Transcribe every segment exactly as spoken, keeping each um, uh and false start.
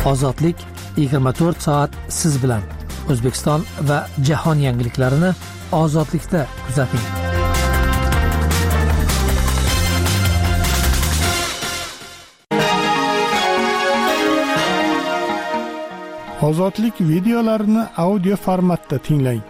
Ozodlik yigirma to'rt soat siz bilan. O'zbekiston va jahon yangiliklarini Ozodlikda kuzating. Ozodlik videolarini audio formatda tinglang.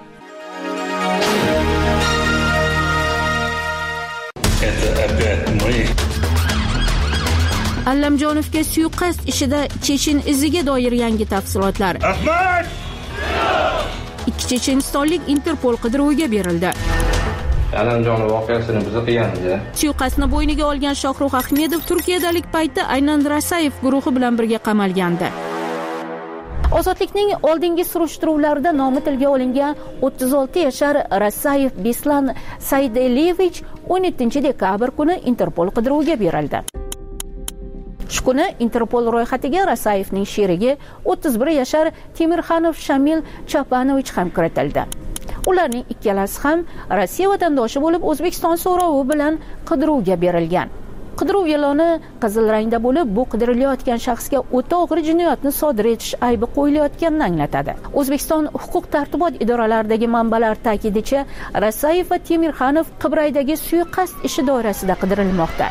Allamjonovga suiqasd ishida Chechen iziga doir yangi tafsilotlar. Ahmad! Ikki chechenistonlik Interpol qidiruviga berildi. Allamjonov voqeasini biz qilganmiz. Suiqasdni bo'yniga olgan Shohrux Ahmedov Turkiyadalik paytda aynan Rasayev guruhi bilan birga qamalgandi. Ozodlikning oldingi surishtiruvlarida nomi tilga olingan o'ttiz olti yashar Rasayev Bislan Saydelevich o'n yettinchi dekabr kuni Interpol qidiruviga berildi. Shu kuni Interpol ro'yxatiga Rasayevning sherigi o'ttiz bir yashar Temirxanov Shamil Chapanovich ham kiritildi. Ularning ikkalasi ham Rossiya vatandoshi bo'lib, O'zbekiston so'rovi bilan qidiruvga berilgan. Qidiruv e'loni qizil rangda bo'lib, bu qidirilayotgan shaxsga o'ta og'ir jinoyatni sodir etish aybi qo'yilayotganini anglatadi. O'zbekiston huquq-tartibot idoralaridagi manbalar ta'kidicha, Rasayev va Temirxanov Qibraydagi suiqasd ishi doirasida qidirilmoqda.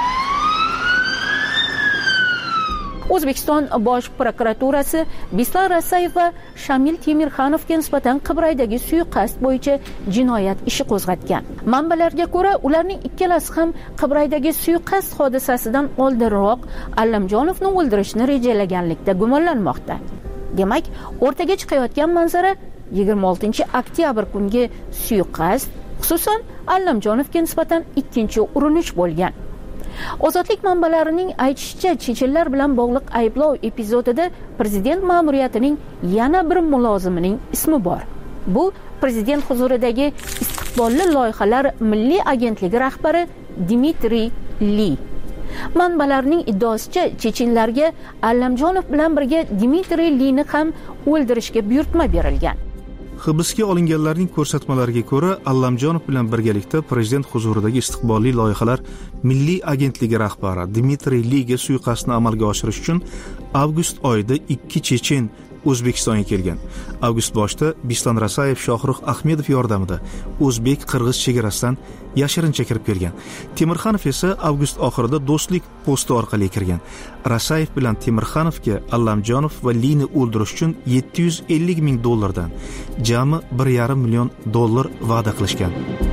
O'zbekiston Bosh prokuraturasi Bislan Rasayev va Shamil Temirxanovga nisbatan Qibraydagi suiqasd bo'yicha jinoyat ishi qo'zg'atgan. Manbalarga ko'ra, ularning ikkalasi ham Qibraydagi suiqasd hodisasidan oldinroq Allamjonovni o'ldirishni rejalaganlikda gumonlanmoqda. Demak, o'rtaga chiqayotgan manzara yigirma oltinchi oktyabr kungi suiqasd, xususan Allamjonovga nisbatan ikkinchi urinish bo'lgan. Ozodlik manbalarining aytishicha, chechenlar bilan bog'liq ayblov epizodida prezident ma'muriyatining yana bir mulozimining ismi bor. Bu prezident huzuridagi istiqbolli loyihalar milliy agentligi rahbari Dmitriy Li. Manbalarning iddaosicha, chechenlarga Allamjonov bilan birga Dmitriy Lini ham o'ldirishga buyurtma berilgan. Hibsga olinganlarning ko'rsatmalariga ko'ra, Allamjonov bilan birgalikda prezident huzuridagi istiqbolli loyihalar milliy agentligi rahbari Dmitriy Liga suiqasdni amalga oshirish uchun avgust oyida ikki chechen O'zbekistonga kelgan. Avgust boshida Bislan Rasayev Shohrux Ahmedov yordamida o'zbek-qirg'iz chegarasidan yashirincha kirib kelgan. Temirxanov esa avgust oxirida do'stlik posti orqali kirgan. Rasayev bilan Temirxanovga Allamjonov va Lini o'ldirish uchun yetti yuz ellik ming dollardan jami bir yarim million dollar va'da qilishgan.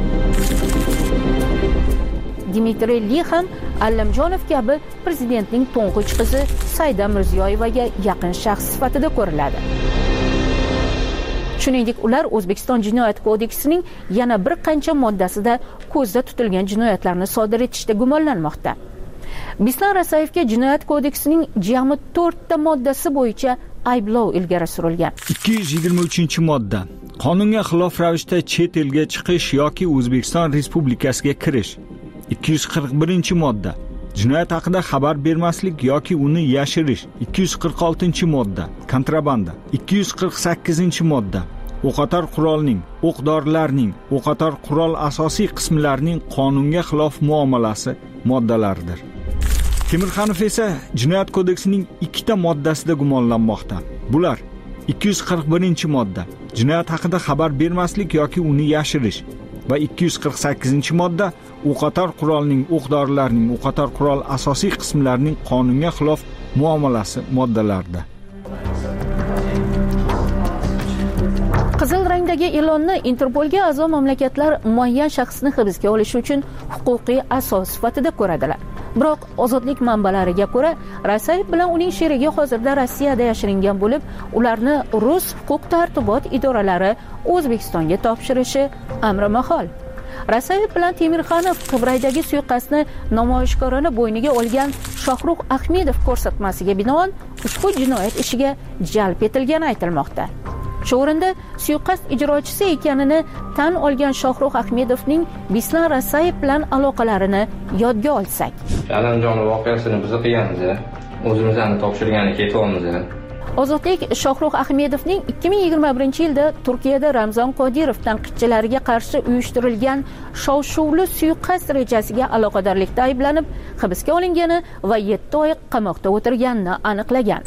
Dmitriy Li ham Allamjonov kabi prezidentning to'ng'ich qizi Saida Mirziyoyevaga yaqin shaxs sifatida ko'riladi. Shuningdek, ular O'zbekiston Jinoyat kodeksining yana bir qancha moddasida ko'zda tutilgan jinoyatlarni sodir etishda gumonlanmoqda. Bislan Rasayevga Jinoyat kodeksining jami to'rtta moddasi bo'yicha ayblov ilgari surilgan. ikki yuz yigirma uchinchi modda. Qonunga xilof ravishda chet elga chiqish yoki O'zbekiston Respublikasiga kirish. ikki yuz qirq birinchi modda. Jinoyat haqida xabar bermaslik yoki uni yashirish. ikki yuz qirq oltinchi modda. Kontrabanda. ikki yuz qirq sakkizinchi modda. O'qotar qurolning, o'q-dorilarning, o'qotar qurol asosiy qismlarining qonunga xilof muomalasi moddalaridir. Temirxanov esa Jinoyat kodeksining ikkita moddasida gumonlanmoqda. Bular ikki yuz qirq birinchi modda. Jinoyat haqida xabar bermaslik yoki uni yashirish va ikki yuz qirq sakkizinchi modda o'qotar qurolning, o'q-dorilarning, o'qotar qurol asosiy qismlarining qonunga xilof muomalasi moddalarida. Qizil rangdagi e'lonni Interpolga a'zo mamlakatlar muayyan shaxsni hibsga olish uchun huquqiy asos sifatida ko'radilar. Biroq ozodlik manbalariga ko'ra, Rasayev bilan uning sherigi hozirda Rossiyada yashiringan bo'lib, ularni rus huquq-tartibot idoralari O'zbekistonga topshirishi amri mahol. Rasayev bilan Temirxanov Qibraydagi suiqasdni namoyishkorona bo'yniga olgan Shohrux Ahmedov ko'rsatmasiga binoan ushbu jinoyat ishiga jalb etilgani aytilmoqda. Shu o'rinda suiqasd ijrochisi ekanini tan olgan Shohrux Ahmedovning Bislan Rasayev bilan aloqalarini yodga olsak. Allamjonov voqeasini biz qilganmiz. O'zimizni topshirgani ketyapmiz. Ozodlik Shohrux Ahmedovning ikki ming yigirma birinchi yilda Turkiyada Ramzan Qodirov tanqidchilariga qarshi uyushtirilgan shov-shuvli suiqasd rejasiga aloqadorlikda ayblanib hibsga olingani va yetti oy qamoqda o'tirganini aniqlagan.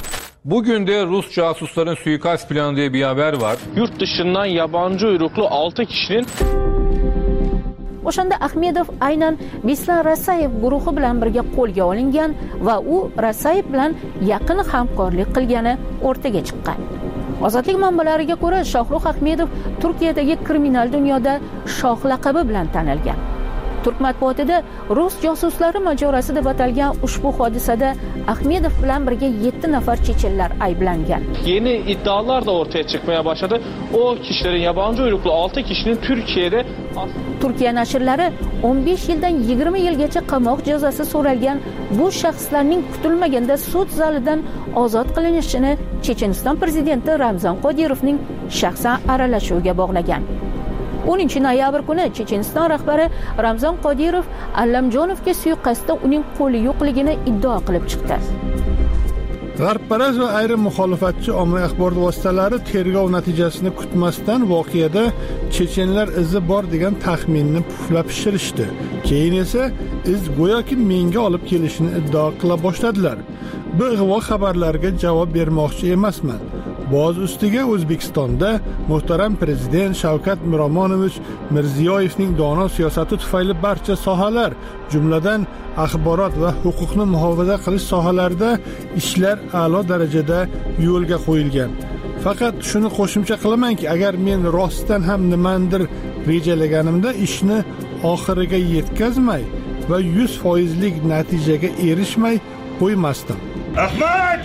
Bugün de Rus casusların suikast planı diye bir haber var. Yurt dışından yabancı uyruklu altı kişinin O'shanda Ahmedov aynan Bislan Rasayev guruhi bilan birga qo'lga olingan va u Rasayev bilan yaqin hamkorlik qilgani o'rtaga chiqqan. Ozodlik manbalariga ko'ra, Shohrux Ahmedov Turkiyadagi kriminal dunyoda shoh laqabi bilan tanilgan. Turk matbuotida rus josuslari majorasi deb atalgan ushbu hodisada Ahmedov bilan birga yetti nafar chechenlar ayblangan. Yeni iddialar da ortaya çıkmaya başladı. O kişilerin yabancı uyruklu altı kişinin Türkiye'de Turkiya nashrlari o'n besh yildan yigirma yilgacha qamoq jazosi so'ralgan bu shaxslarning kutilmaganda sud zalidan ozod qilinishini Checheniston prezidenti Ramzan Qodirovning shaxsan aralashuviga bog'lagan. o'ninchi noyabr kuni Checheniston rahbari Ramzan Qodirov Allamjonovga suiqasdda uning qo'li yo'qligini iddao qilib chiqdi. G'arbparast va ayrim muxolifatchi ommaviy axborot vositalari tergov natijasini kutmasdan voqeada chechenlar izi bor degan taxminni puflab pishirishdi. Keyin esa iz go'yoki menga olib kelishini iddao qila boshladilar. Bu ig'vo xabarlarga javob bermoqchi emasman. Boz ustiga O'zbekistonda muhtaram prezident Shavkat Miromonovich Mirziyoyevning dono siyosati tufayli barcha sohalar, jumladan axborot va huquqni muhofaza qilish sohalarida ishlar a'lo darajada yo'lga qo'yilgan. Faqat shuni qo'shimcha qilamanki, agar men rostdan ham nimandir rejalaganimda ishni oxiriga yetkazmay va yuz foizlik natijaga erishmay qo'ymasdim. Ahmad!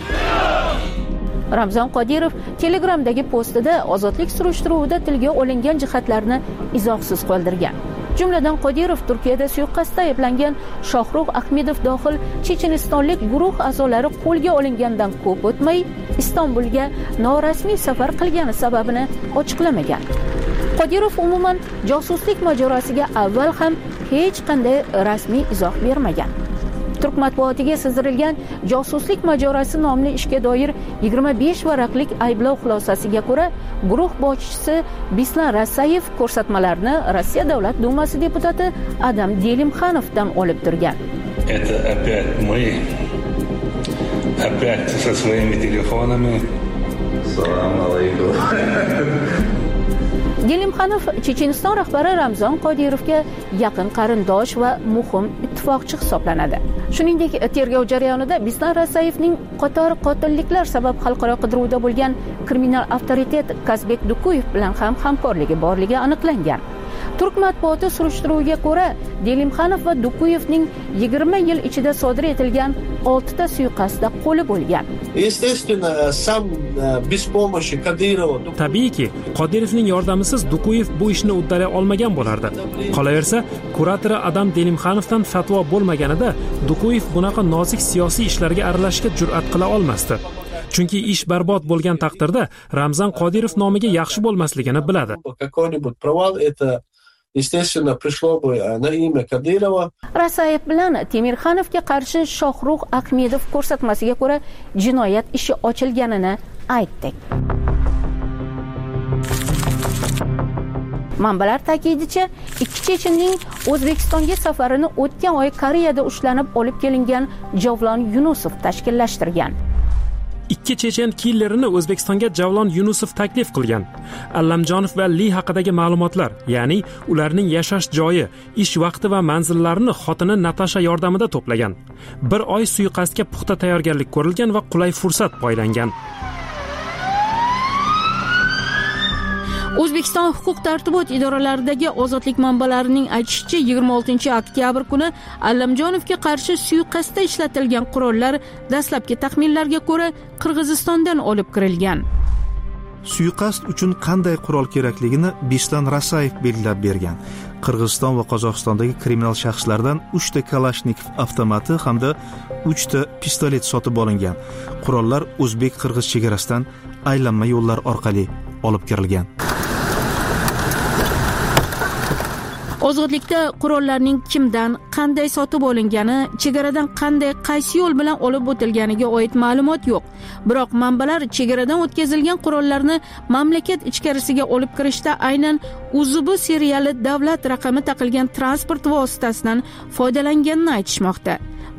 Ramzan Qodirov Telegramdagi postida ozodlik surishtiruvida tilga olingan jihatlarni izohsiz qoldirgan. Jumladan Qodirov Turkiyada suiqasdda ayblangan Shohrux Ahmedov dohil chechenistonlik guruh a'zolari qo'lga olingandan ko'p o'tmay Istanbulga norasmiy safar qilgani sababini ochiqlamagan. Qodirov umuman josuslik mojarosiga avval ham hech qanday rasmiy izoh bermagan. Turk matbuotiga sizdirilgan josuslik mojarosi nomli ishga doir yigirma besh varaqlik ayblov xulosasiga ko'ra, guruh boshchisi Bislan Rasayev ko'rsatmalarni Rossiya Davlat Dumasi deputati Adam Delimxanovdan olib turgan. Это опять мы. Опять со своими телефонами. Салам алейкум. Delimxanov Checheniston rahbari Ramzan Qodirovga yaqin qarindosh va muhim ittifoqchi hisoblanadi. Shuningdek, tergov jarayonida Bislan Rasayevning qator qotilliklar sabab xalqaro qidiruvda bo'lgan kriminal avtoritet Kazbek Dukuyev bilan ham hamkorligi borligi aniqlangan. Turk matbuoti surishtiruviga ko'ra, Delimxanov va Dukuyevning yigirma yil ichida sodir etilgan olti ta suiqasdda qo'li bo'lgan. Tabiiyki, Qodirovning yordamisiz Dukuyev bu ishni uddalay olmagan bo'lardi. Qolaversa, kuratori Adam Delimxanovdan fatvo bo'lmaganida Dukuyev bunaqa nozik siyosiy ishlarga aralashishga jur'at qila olmasdi. Chunki ish barbod bo'lgan taqdirda Ramzan Qodirov nomiga yaxshi bo'lmasligini biladi. Естественно, пришло бы на имя Кадырова. Rasayev bilan Temirxanovga qarshi Shohrux Ahmedov ko'rsatmasiga ko'ra jinoyat ishi ochilganini aytdik. Manbalar ta'kidicha, ikki chechenning O'zbekistonga safarini o'tgan oy Koreyada ushlanib olib kelingan Javlon Yunusov tashkillashtirgan. Ikki chechen killerini O'zbekistonga Javlon Yunusov taklif qilgan. Allamjonov va Li haqidagi ma'lumotlar, ya'ni ularning yashash joyi, ish vaqti va manzillarini xotini Natasha yordamida to'plagan. Bir oy suiqasdga puxta tayyorgarlik ko'rilgan va qulay fursat poylangan. O'zbekiston huquq-tartibot idoralaridagi ozodlik manbalarining aytishicha, yigirma oltinchi oktyabr kuni Allamjonovga qarshi suiqasdda ishlatilgan qurollar dastlabki taxminlarga ko'ra Qirg'izistondan olib kirilgan. Suiqasd uchun qanday qurol kerakligini Bislan Rasayev belgilab bergan. Qirg'iziston va Qozog'istondagi kriminal shaxslardan uch ta Kalashnikov avtomati hamda uch ta pistolet sotib olingan. Qurollar o'zbek-qirg'iz chegarasidan aylanma yo'llar orqali olib kirilgan. Ozodlikda qurollarning kimdan, qanday sotib olingani, chegaradan qanday, qaysi yo'l bilan olib o'tilganiga oid ma'lumot yo'q. Biroq manbalar chegaradan o'tkazilgan qurollarni mamlakat ichkarisiga olib kirishda aynan Uzubu seriyali davlat raqami taqilgan transport vositasidan foydalanganini aytishmoqda.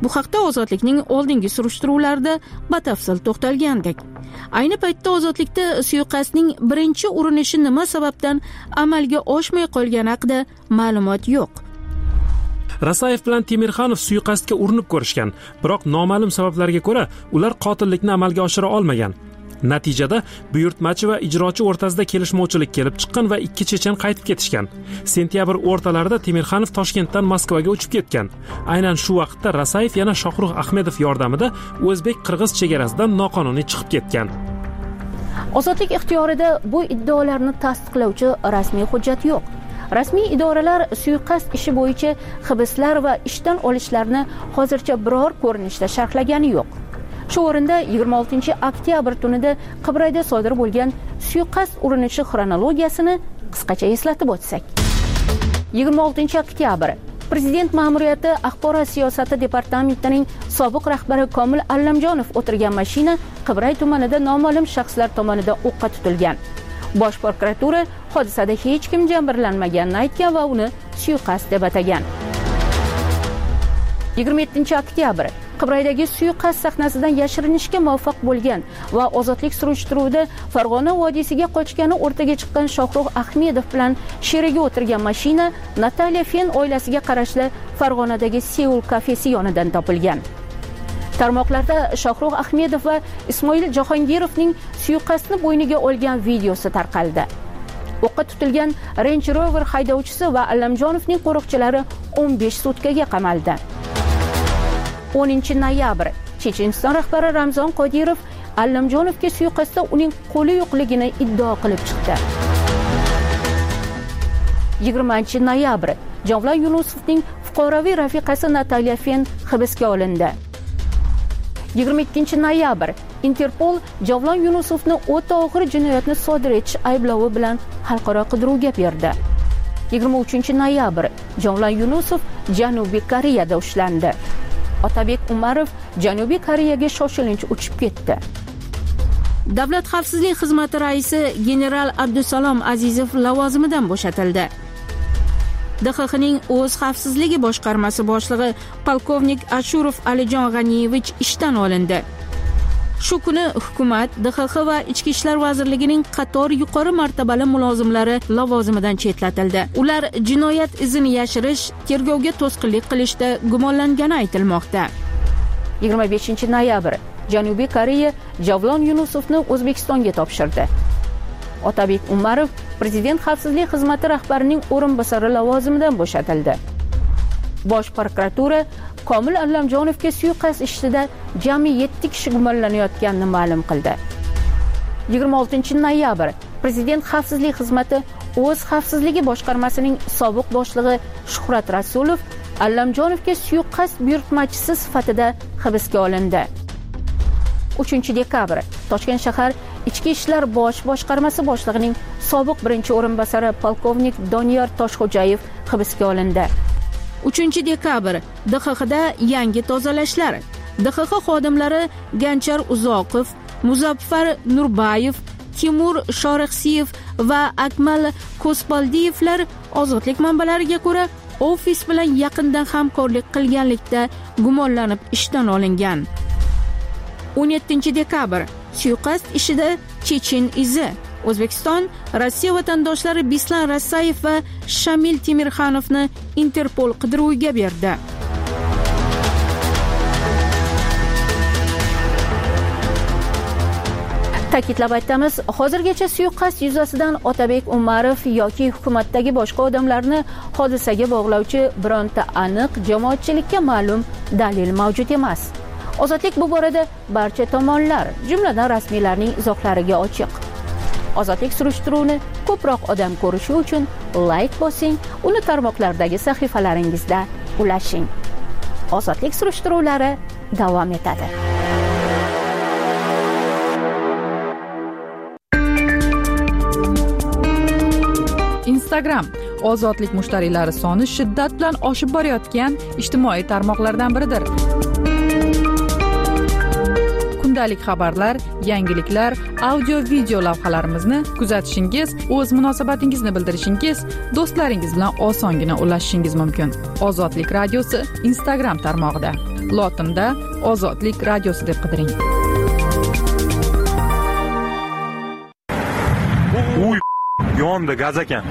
Bu haqda Ozodlikning oldingi surishtiruvlarida batafsil to'xtalgandik. Ayni paytda Ozodlikda suiqasdning birinchi urinishi nima sababdan amalga oshmay qolgani haqida ma'lumot yo'q. Rasayev bilan Temirxanov suiqasdga urinib ko'rishgan, biroq noma'lum sabablarga ko'ra ular qotillikni amalga oshira olmagan. Natijada buyurtmachi va ijrochi o'rtasida kelishmovchilik kelib chiqqan va ikki chechen qaytib ketishgan. Sentyabr o'rtalarida Temirxanov Toshkentdan Moskvaga uchib ketgan. Aynan shu vaqtda Rasayev yana Shohrux Ahmedov yordamida o'zbek-qirg'iz chegarasidan noqonuniy chiqib ketgan. Ozodlik ixtiyorida bu iddaolarni tasdiqlovchi rasmiy hujjat yo'q. Rasmiy idoralar suiqasd ishi bo'yicha hibslar va ishdan olishlarni hozircha biror ko'rinishda sharhlagani yo'q. Shu o'rinda yigirma oltinchi oktyabr tunida Qibrayda sodir bo'lgan suiqasd urinishi xronologiyasini qisqacha eslatib o'tsak. yigirma oltinchi oktyabr Prezident ma'muriyati axborot siyosati departamentining sobiq rahbari Komil Allamjonov o'tirgan mashina Qibray tumanida noma'lum shaxslar tomonidan o'qqa tutilgan. Bosh prokuratura hodisada hech kim jabrlanmaganini aytgan va uni suiqasd deb atagan. yigirma yettinchi oktyabr Qibraydagi suiqasd sahnasidan yashirinishga muvaffaq bo'lgan va ozodlik surishtiruvida Farg'ona vodiysiga qochgani o'rtaga chiqqan Shohrux Ahmedov bilan sherigi o'tirgan mashina Nataliya Fen oilasiga qarashli Farg'onadagi Seul kafesi yonidan topilgan. Tarmoqlarda Shohrux Ahmedov va Ismoil Jahongirovning suiqasdni bo'yniga olgan videosi tarqaldi. O'qqa tutilgan Range Rover haydovchisi va Allamjonovning qo'riqchilari o'n besh sutkaga qamaldi. o'ninchi noyabr Checheniston rahbari Ramzon Qodirov Allamjonovga suiqasdda uning qo'li yo'qligini iddao qilib chiqdi. yigirmanchi noyabr Javlon Yunusovning fuqaroviy rafiqasi Nataliya Fen hibsga olindi. yigirma ikkinchi noyabr Interpol Javlon Yunusovni o'ta og'ir jinoyatni sodir etish ayblovi bilan xalqaro qidiruvga berdi. yigirma uchinchi noyabr Javlon Yunusov Janubiy Koreyada ushlandi. Otabek Umarov Janubiy Koreyaga shoshilinch uchib ketdi. Davlat xavfsizlik xizmati raisi general Abdusalom Azizov lavozimidan bo'shatildi. D X Xning o'z xavfsizligi boshqarmasi boshlig'i polkovnik Ashurov Alijon G'aniyevich ishdan olindi. Shu kuni hukumat, D X X va Ichki ishlar vazirligining qator yuqori martabali mulozimlari lavozimidan chetlatildi. Ular jinoyat izini yashirish, tergovga to'sqinlik qilishda gumonlangani aytilmoqda. yigirma beshinchi noyabr Janubiy Koreya Javlon Yunusovni O'zbekistonga topshirdi. Otabek Umarov Prezident xavfsizlik xizmati rahbarining o'rinbosari lavozimidan bo'shatildi. Bosh prokuratura Komil Allamjonovga suiqasd ishida jami yetti kishi gumonlanayotganini ma'lum qildi. yigirma oltinchi noyabr Prezident xavfsizlik xizmati o'z xavfsizligi boshqarmasining sobiq boshlig'i Shuhrat Rasulov Allamjonovga suiqasd buyurtmachisi sifatida hibsga olindi. uchinchi dekabr Toshkent shahar Ichki ishlar bosh boshqarmasi boshlig'ining sobiq birinchi o'rinbosari polkovnik Doniyor Toshxo'jayev hibsga olindi. uchinchi dekabr D X Xda yangi tozalashlar. D X X xodimlari Ganchar Uzoqov, Muzaffar Nurbayev, Timur Shorixsiyev va Akmal Kospaldiyevlar ozodlik manbalariga ko'ra ofis bilan yaqindan hamkorlik qilganlikda gumonlanib ishdan olingan. o'n yettinchi dekabr suiqasd ishida Chechen izi. O'zbekiston Rossiya vatandoshlari Bislan Rasayev va Shamil Temirxanovni Interpol qidiruviga berdi. Ta'kidlab aytamiz, hozirgacha suiqasd yuzasidan Otabek Umarov yoki hukumatdagi boshqa odamlarni hodisaga bog'lovchi bironta aniq jamoatchilikka ma'lum dalil mavjud emas. Ozodlik bu borada barcha tomonlar, jumladan rasmiylarning izohlariga ochiq. Ozodlik surishtiruvini ko'proq odam ko'rishi uchun like bosing, uni tarmoqlardagi sahifalaringizda ulashing. Ozodlik surishtiruvlari davom etadi. Instagram ozodlik mushtariylari soni shiddat bilan oshib borayotgan ijtimoiy tarmoqlardan biridir. Kundalik xabarlar, yangiliklar, audio-video lavhalarimizni kuzatishingiz, o'z munosabatingizni bildirishingiz, do'stlaringiz bilan osongina ulashishingiz mumkin. Ozodlik radiosi Instagram tarmog'ida. lotinda ozodlik radiosi deb qidiring. Uy, yonda gaz ekan.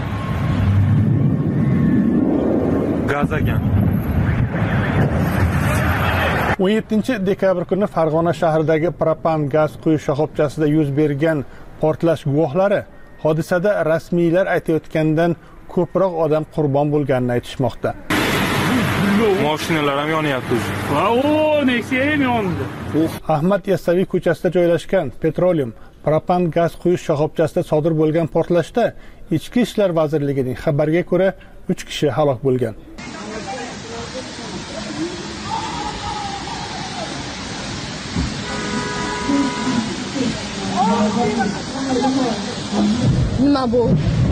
Gaz ekan. o'n yettinchi dekabr kuni Farg'ona shahridagi propan gaz quyish shoxobchasida yuz bergan portlash guvohlari hodisada rasmiylar aytayotgandan ko'proq odam qurbon bo'lganini aytishmoqda. Mashinalar ham yonyapti. Va o, Nexia ham yondi. Ahmad Yassaviy ko'chasida joylashgan Petroleum propan gaz quyish shoxobchasida sodir bo'lgan portlashda Ichki ishlar vazirligining xabariga ko'ra uch kishi halok bo'lgan. Nima bu?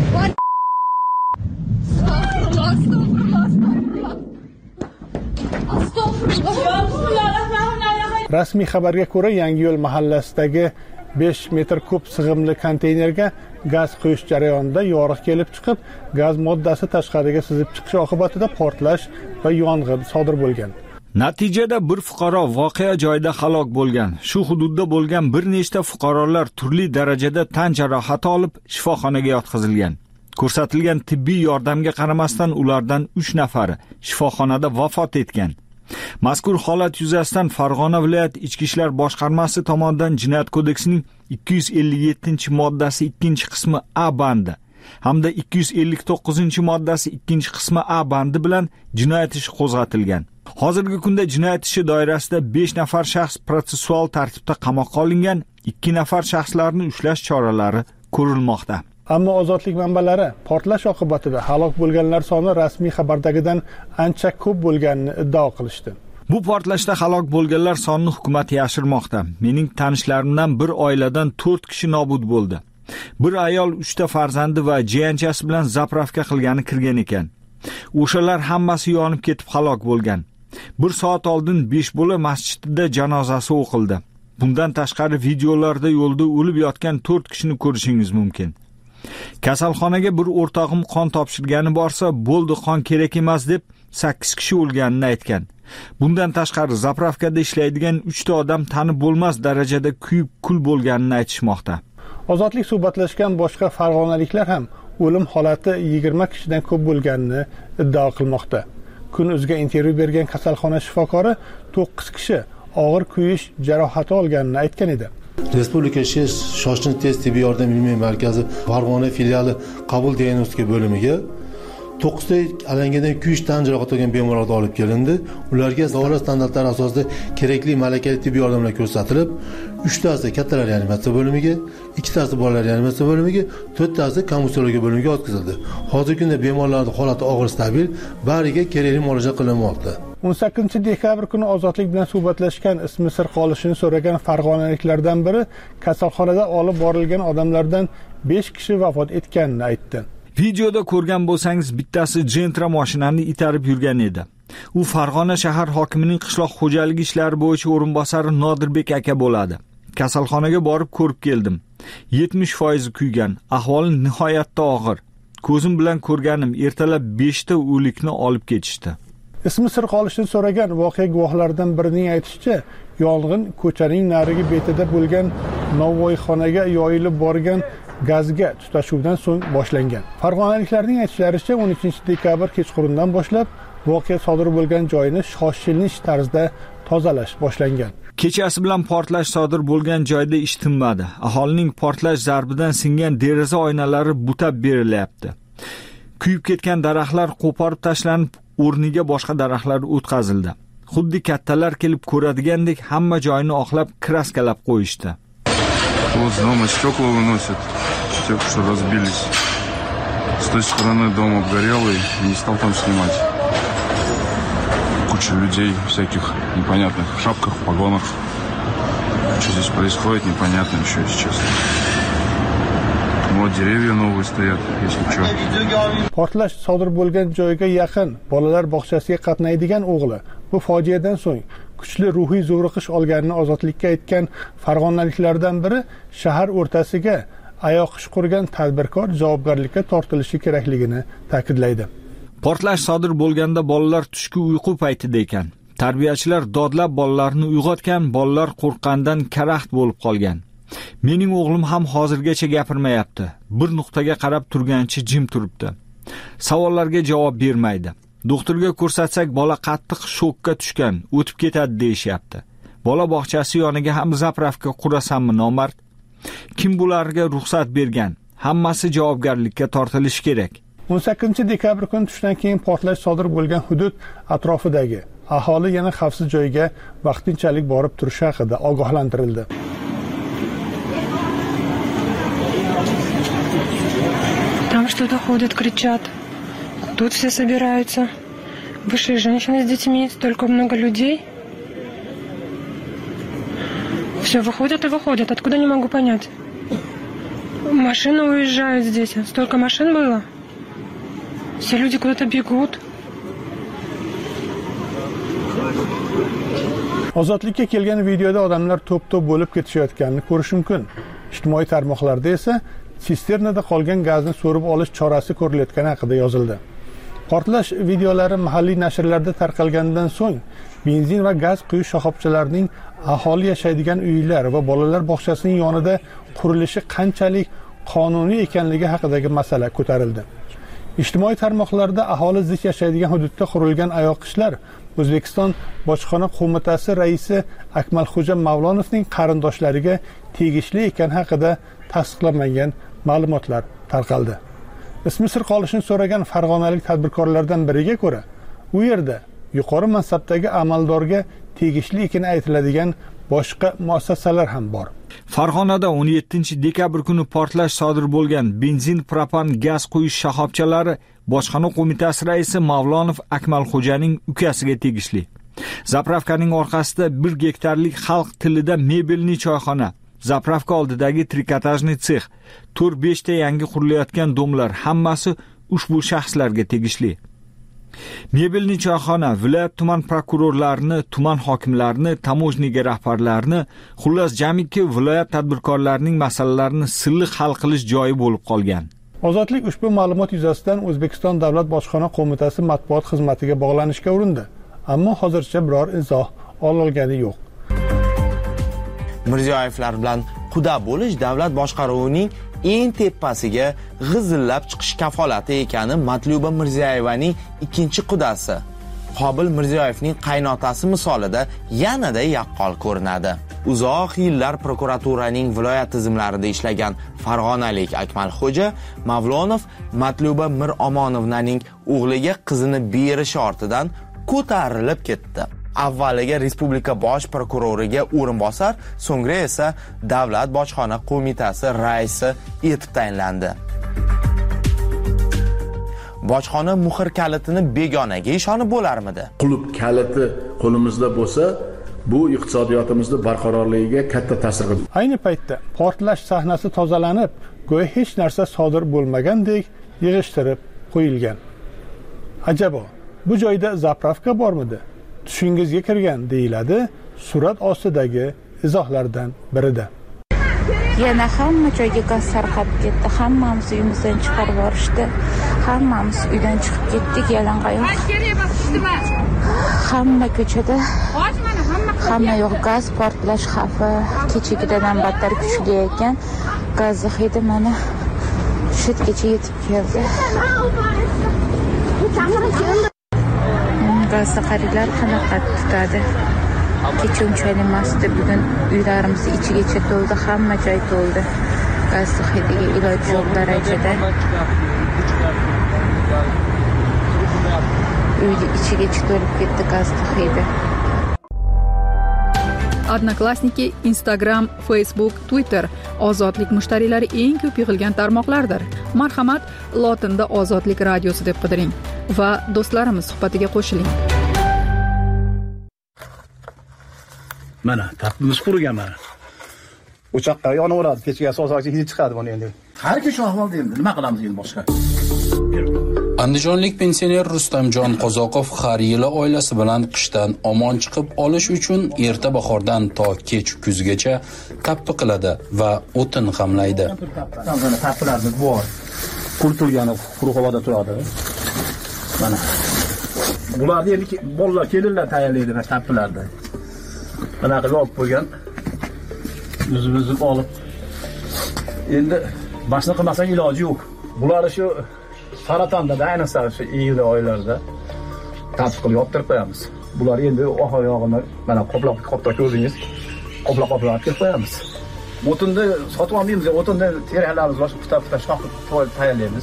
Rasmiy xabarga ko'ra, Yangiyo'l mahallasidagi besh metr kub sig'imli konteynerga gaz quyish jarayonida yoriq kelib chiqib, gaz moddasi tashqariga sizib chiqishi oqibatida portlash va yong'in sodir bo'lgan. Natijada bir fuqaro voqea joyida halok bo'lgan. Shu hududda bo'lgan bir nechta fuqarolar turli darajada tan jarohati olib shifoxonaga yotqizilgan. Ko'rsatilgan tibbiy yordamga qaramasdan ulardan uch nafari shifoxonada vafot etgan. Mazkur holat yuzasidan Farg'ona viloyat Ichki ishlar boshqarmasi tomonidan Jinoyat kodeksining ikki yuz ellik yettinchi moddasi ikkinchi qismi A bandi hamda ikki yuz ellik to'qqizinchi moddasi ikkinchi qismi A bandi bilan jinoyat ishi qo'zg'atilgan. Hozirgi kunda jinoyat ishi doirasida besh nafar shaxs protsessual tartibda qamoqqa olingan, ikki nafar shaxslarni ushlash choralari ko'rilmoqda. Ammo ozodlik manbalari portlash oqibatida halok bo'lganlar soni rasmiy xabardagidan ancha ko'p bo'lganini iddao qilishdi. Bu portlashda halok bo'lganlar sonini hukumat yashirmoqda. Mening tanishlarimdan bir oiladan to'rt kishi nobud bo'ldi. Bir ayol uchta farzandi va jiyanchasi bilan zapravka qilgani kirgan ekan. O'shalar hammasi yonib ketib halok bo'lgan. Bir soat oldin besh bola masjidida janozasi o'qildi. Bundan tashqari videolarda yo'lda o'lib yotgan to'rt kishini ko'rishingiz mumkin. Kasalxonaga bir o'rtog'im qon topshirgani borsa, bo'ldi qon kerak emas deb sakkiz kishi o'lganini aytgan. Bundan tashqari zapravkada ishlaydigan uchta odam tanib bo'lmas darajada kuyib kul bo'lganini aytishmoqda. Ozodlik suhbatlashgan boshqa farg'onaliklar ham o'lim holati yigirma kishidan ko'p bo'lganini iddao qilmoqda. Kun uzga intervyu bergan kasalxona shifokori to'qqiz kishi og'ir kuyish jarohati olganini aytgan edi. Respublika shoshilinch tez tibbiy yordam ilmiy markazi Farg'ona filiali qabul diagnostika bo'limiga to'qqizta alangadan kuyish tan jarohati olgan bemorlar olib kelindi. Ularga davlat standartlari asosida kerakli malakali tibbiy yordamlar ko'rsatilib, uchtasi kattalar reanimatsiya bo'limiga, ikkitasi bolalar reanimatsiya bo'limiga, to'rttasi komissiyologiya bo'limiga o'tkazildi. Hozirgi kunda bemorlarning holati og'ir stabil, bariga kerakli muolaja qilinmoqda. o'n sakkizinchi dekabr kuni ozodlik bilan suhbatlashgan ismi sir qolishini so'ragan farg'onaliklardan biri kasalxonada olib borilgan odamlardan besh kishi vafot etganini aytdi. Videoda ko'rgan bo'lsangiz, bittasi Gentra mashinani itarib yurgan edi. U Farg'ona shahar hokimining qishloq xo'jaligi ishlari bo'yicha o'rinbosari Nodirbek aka bo'ladi. Kasalxonaga borib ko'rib keldim. yetmish foiz kuygan, ahvoli nihoyatda og'ir. Ko'zim bilan ko'rganim, ertalab beshta o'likni olib ketishdi. Ismi sir qolishini so'ragan voqea guvohlaridan birining aytishicha, yong'in ko'chaning narigi betida bo'lgan novvoyxonaga yoyilib borgan gazga tutashuvdan so'ng boshlangan. Farg'onaliklarning aytishlaricha o'n uchinchi dekabr kechqurundan boshlab voqea sodir bo'lgan joyni shoshilinch tarzda tozalash boshlangan. Kechasi bilan portlash sodir bo'lgan joyda ish tinmadi. Aholining portlash zarbidan singan deraza oynalari butab berilyapti. Kuyib ketgan daraxtlar qo'porib tashlanib, o'rniga boshqa daraxtlar o'tkazildi. Xuddi kattalar kelib ko'radigandek hamma joyni oqlab, kraskalab qo'yishdi. Вот дома стекла выносят, те, что разбились. С той стороны дом обгорелый, не стал там снимать. Куча людей всяких непонятных шапках, погонах. Что здесь происходит, непонятно еще, если честно. Вот деревья новые стоят, если что. Portlash sodir bo'lgan joyga yaqin bolalar bog'chasiga qatnaydigan o'g'li bu fojiadan so'ng kuchli ruhiy zo'riqish olganini ozodlikka aytgan farg'onaliklardan biri shahar o'rtasiga ayoq ish qurgan tadbirkor javobgarlikka tortilishi kerakligini ta'kidlaydi. Portlash sodir bo'lganda bolalar tushki uyqu paytida ekan. Tarbiyachilar dodlab bolalarni uyg'otgan, bolalar qo'rqqandan karaxt bo'lib qolgan. Mening o'g'lim ham hozirgacha gapirmayapti. Bir nuqtaga qarab turgancha jim turibdi. Savollarga javob bermaydi. Doktorga ko'rsatsak, bola qattiq shokka tushgan, o'tib ketadi deyishyapti. Bola bog'chasi yoniga ham zapravka qurasanmi nomard? Kim bularga ruxsat bergan? Hammasi javobgarlikka tortilishi kerak. o'n sakkizinchi dekabr kuni tushdan keyin portlash sodir bo'lgan hudud atrofidagi aholi yana xavfsiz joyga vaqtinchalik borib turishi haqida ogohlantirildi. Там что-то ходят, кричат. Тут все собираются. Вышли женщины с детьми, столько много людей. Все выходят и выходят. Откуда, не могу понять. Машины уезжают здесь. Столько машин было. Все люди куда-то бегут. Ozodlikka kelgan videoda odamlar to'p-to'p bo'lib ketishayotganini ko'rish mumkin. Ijtimoiy tarmoqlarda esa sisternada qolgan gazni so'rib olish chorasi ko'rilayotgani haqida yozildi. Portlash videolari mahalliy nashrlarda tarqalgandan so'ng benzin va gaz quyish shoxobchalarining aholi yashaydigan uylar va bolalar bog'chasining yonida qurilishi qanchalik qonuniy ekanligi haqidagi masala ko'tarildi. Ijtimoiy tarmoqlarda aholi zich yashaydigan hududda qurilgan ayoqishlar O'zbekiston Bojxona qo'mitasi raisi Akmalxo'ja Mavlonovning qarindoshlariga tegishli ekani haqida tasdiqlanmagan ma'lumotlar tarqaldi. Ismi sir qolishini so'ragan farg'onalik tadbirkorlardan biriga ko'ra, u yerda yuqori mansabdagi amaldorga tegishli ekani aytiladigan boshqa muassasalar ham bor. Farg'onada o'n yettinchi dekabr kuni portlash sodir bo'lgan benzin, propan, gaz quyish shoxobchalari Bojxona qo'mitasi raisi Mavlonov Akmalxo'janing ukasiga tegishli. Zapravkaning orqasida bir gektarlik xalq tilida mebelli choyxona, zapravka oldidagi trikotajniy sex, to'rt besh ta yangi qurilayotgan domlar hammasi ushbu shaxslarga tegishli. Mebelli choyxona viloyat tuman prokurorlarini, tuman hokimlarini, tamojniga rahbarlarini, xullas jamiki viloyat tadbirkorlarining masalalarini silliq hal qilish joyi bo'lib qolgan. Ozodlik ushbu ma'lumot yuzasidan O'zbekiston Davlat Bojxona qo'mitasi matbuot xizmatiga bog'lanishga urindi, ammo hozircha biror izoh ololgani yo'q. Mirziyoyevlar bilan quda bo'lish davlat boshqaruvining eng tepasiga g'izillab chiqish kafolati ekani Matluba Mirziyoyevaning ikkinchi qudasi Qobil Mirziyoyevning qaynotasi misolida yanada yaqqol ko'rinadi. Uzoq yillar prokuraturaning viloyat tizimlarida ishlagan farg'onalik Akmalxo'ja Mavlonov Matluba Miromonovnaning o'g'liga qizini berishi ortidan ko'tarilib ketdi. Avvaliga respublika bosh prokuroriga o'rinbosar, so'ngra esa Davlat bojxona qo'mitasi raisi etib tayinlandi. Bojxona muhr kalitini begonaga ishonib bo'larmidi? Qulub kaliti qo'limizda bo'lsa, bu iqtisodiyotimizda barqarorligiga katta ta'sir qiladi. Ayni paytda portlash sahnasi tozalanib, go'yo hech narsa sodir bo'lmagandek yig'ishtirib qo'yilgan. Ajabo, bu joyda zapravka bormidi? Tushingizga kirgan deyiladi surat ostidagi izohlardan birida. Yana hamma joyga gaz tarqab ketdi. Hammamiz uyimizdan chiqarib yuborishdi. Hammamiz uydan chiqib ketdik yalangoyoq. Hamma ko'chada, hamma yoq gaz portlash xavfi kechagidan battar kuchli ekan. Gaz hidi mana shu yergacha yetib keldi. Gazda qarilar qanaqa tutadi? Kecha unchalik emasdi, bugun uylarimiz ichigacha to'ldi, hamma joy to'ldi. Gaz hidiga iloj yo'q darajada. Uyni ichigacha to'lib ketdi gaz hidi. Odnoklassniki, Instagram, Facebook, Twitter ozodlik mushtariylari eng ko'p yig'ilgan tarmoqlardir. Marhamat, lotinda Ozodlik radiosi deb qidiring va do'stlarimiz suhbatiga qo'shiling. Mana, tapimiz qurigan mana. O'choqqa yonaveradi, kechiga so'zaqchi hidi chiqadi buni endi. Har kech shu ahvolda endi nima qilamiz endi boshqa? Andijonlik pensioner Rustamjon Qozoqov har yili oilasi bilan qishdan omon chiqib olish uchun erta bahordan to kech kuzgacha tappi qiladi va o'tin g'amlaydi. Mana tappilarimiz bor. Qurtilgani quruq havoda turadi. Mana bularni endi bolalar kelinlar tayyorlaydi mana tappilarda. Bunaqa olib qo'ygan. O'zimiz olib. Endi boshqa qilmasak iloji yo'q. Bular shu saratonda, ayniqsa shu iyul oylarida tasdiq qilib yoptirib qo'yamiz. Bular endi oq oyog'ini mana qoplab qoplab ko'ringiz. Qoplab qoplab olib qo'yamiz. O'tinni sotib olmaymiz, o'tinni teraylarimiz boshqa puta-puta shoqib tayyorlaymiz.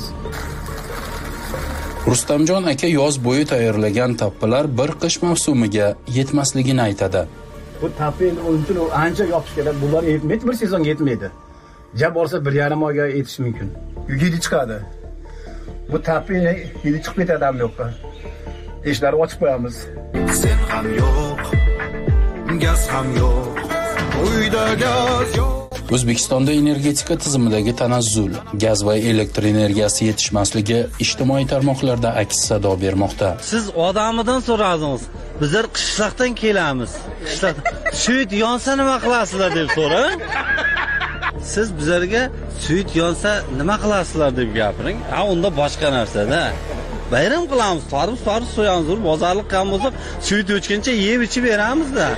Rustamjon aka yoz bo'yi tayyorlagan tappilar bir qish mavsumiga yetmasligini aytadi. Bu tappi o'zini ancha yopish kerak. Bular yetmaydi, bir sezonga yetmaydi. Ja bo'lsa bir yarim oyga yetishi mumkin. Yigit chiqadi. Bu tappi yigit chiqib ketadimi yo'qmi? Eshiklarni ochib qo'yamiz. Sen ham yo'q, gaz ham yo'q. Uyda gaz yo'q. O'zbekistonda energetika tizimidagi tanazzul, gaz va elektr energiyasi yetishmasligi ijtimoiy tarmoqlarda aks sado bermoqda. Siz odamidan so'radingiz. Bizlar qishloqdan kelamiz. Qishloq suyut yonsa nima qilasizlar deb so'rang. Siz bizlarga suyut yonsa nima qilasizlar deb gapiring. Ha, unda boshqa narsa-da. Bayram qilamiz, tarvuz tarvuz so'yamiz, bozorlik ham bo'lsa, suyut o'chguncha yeb ichib beramiz-da.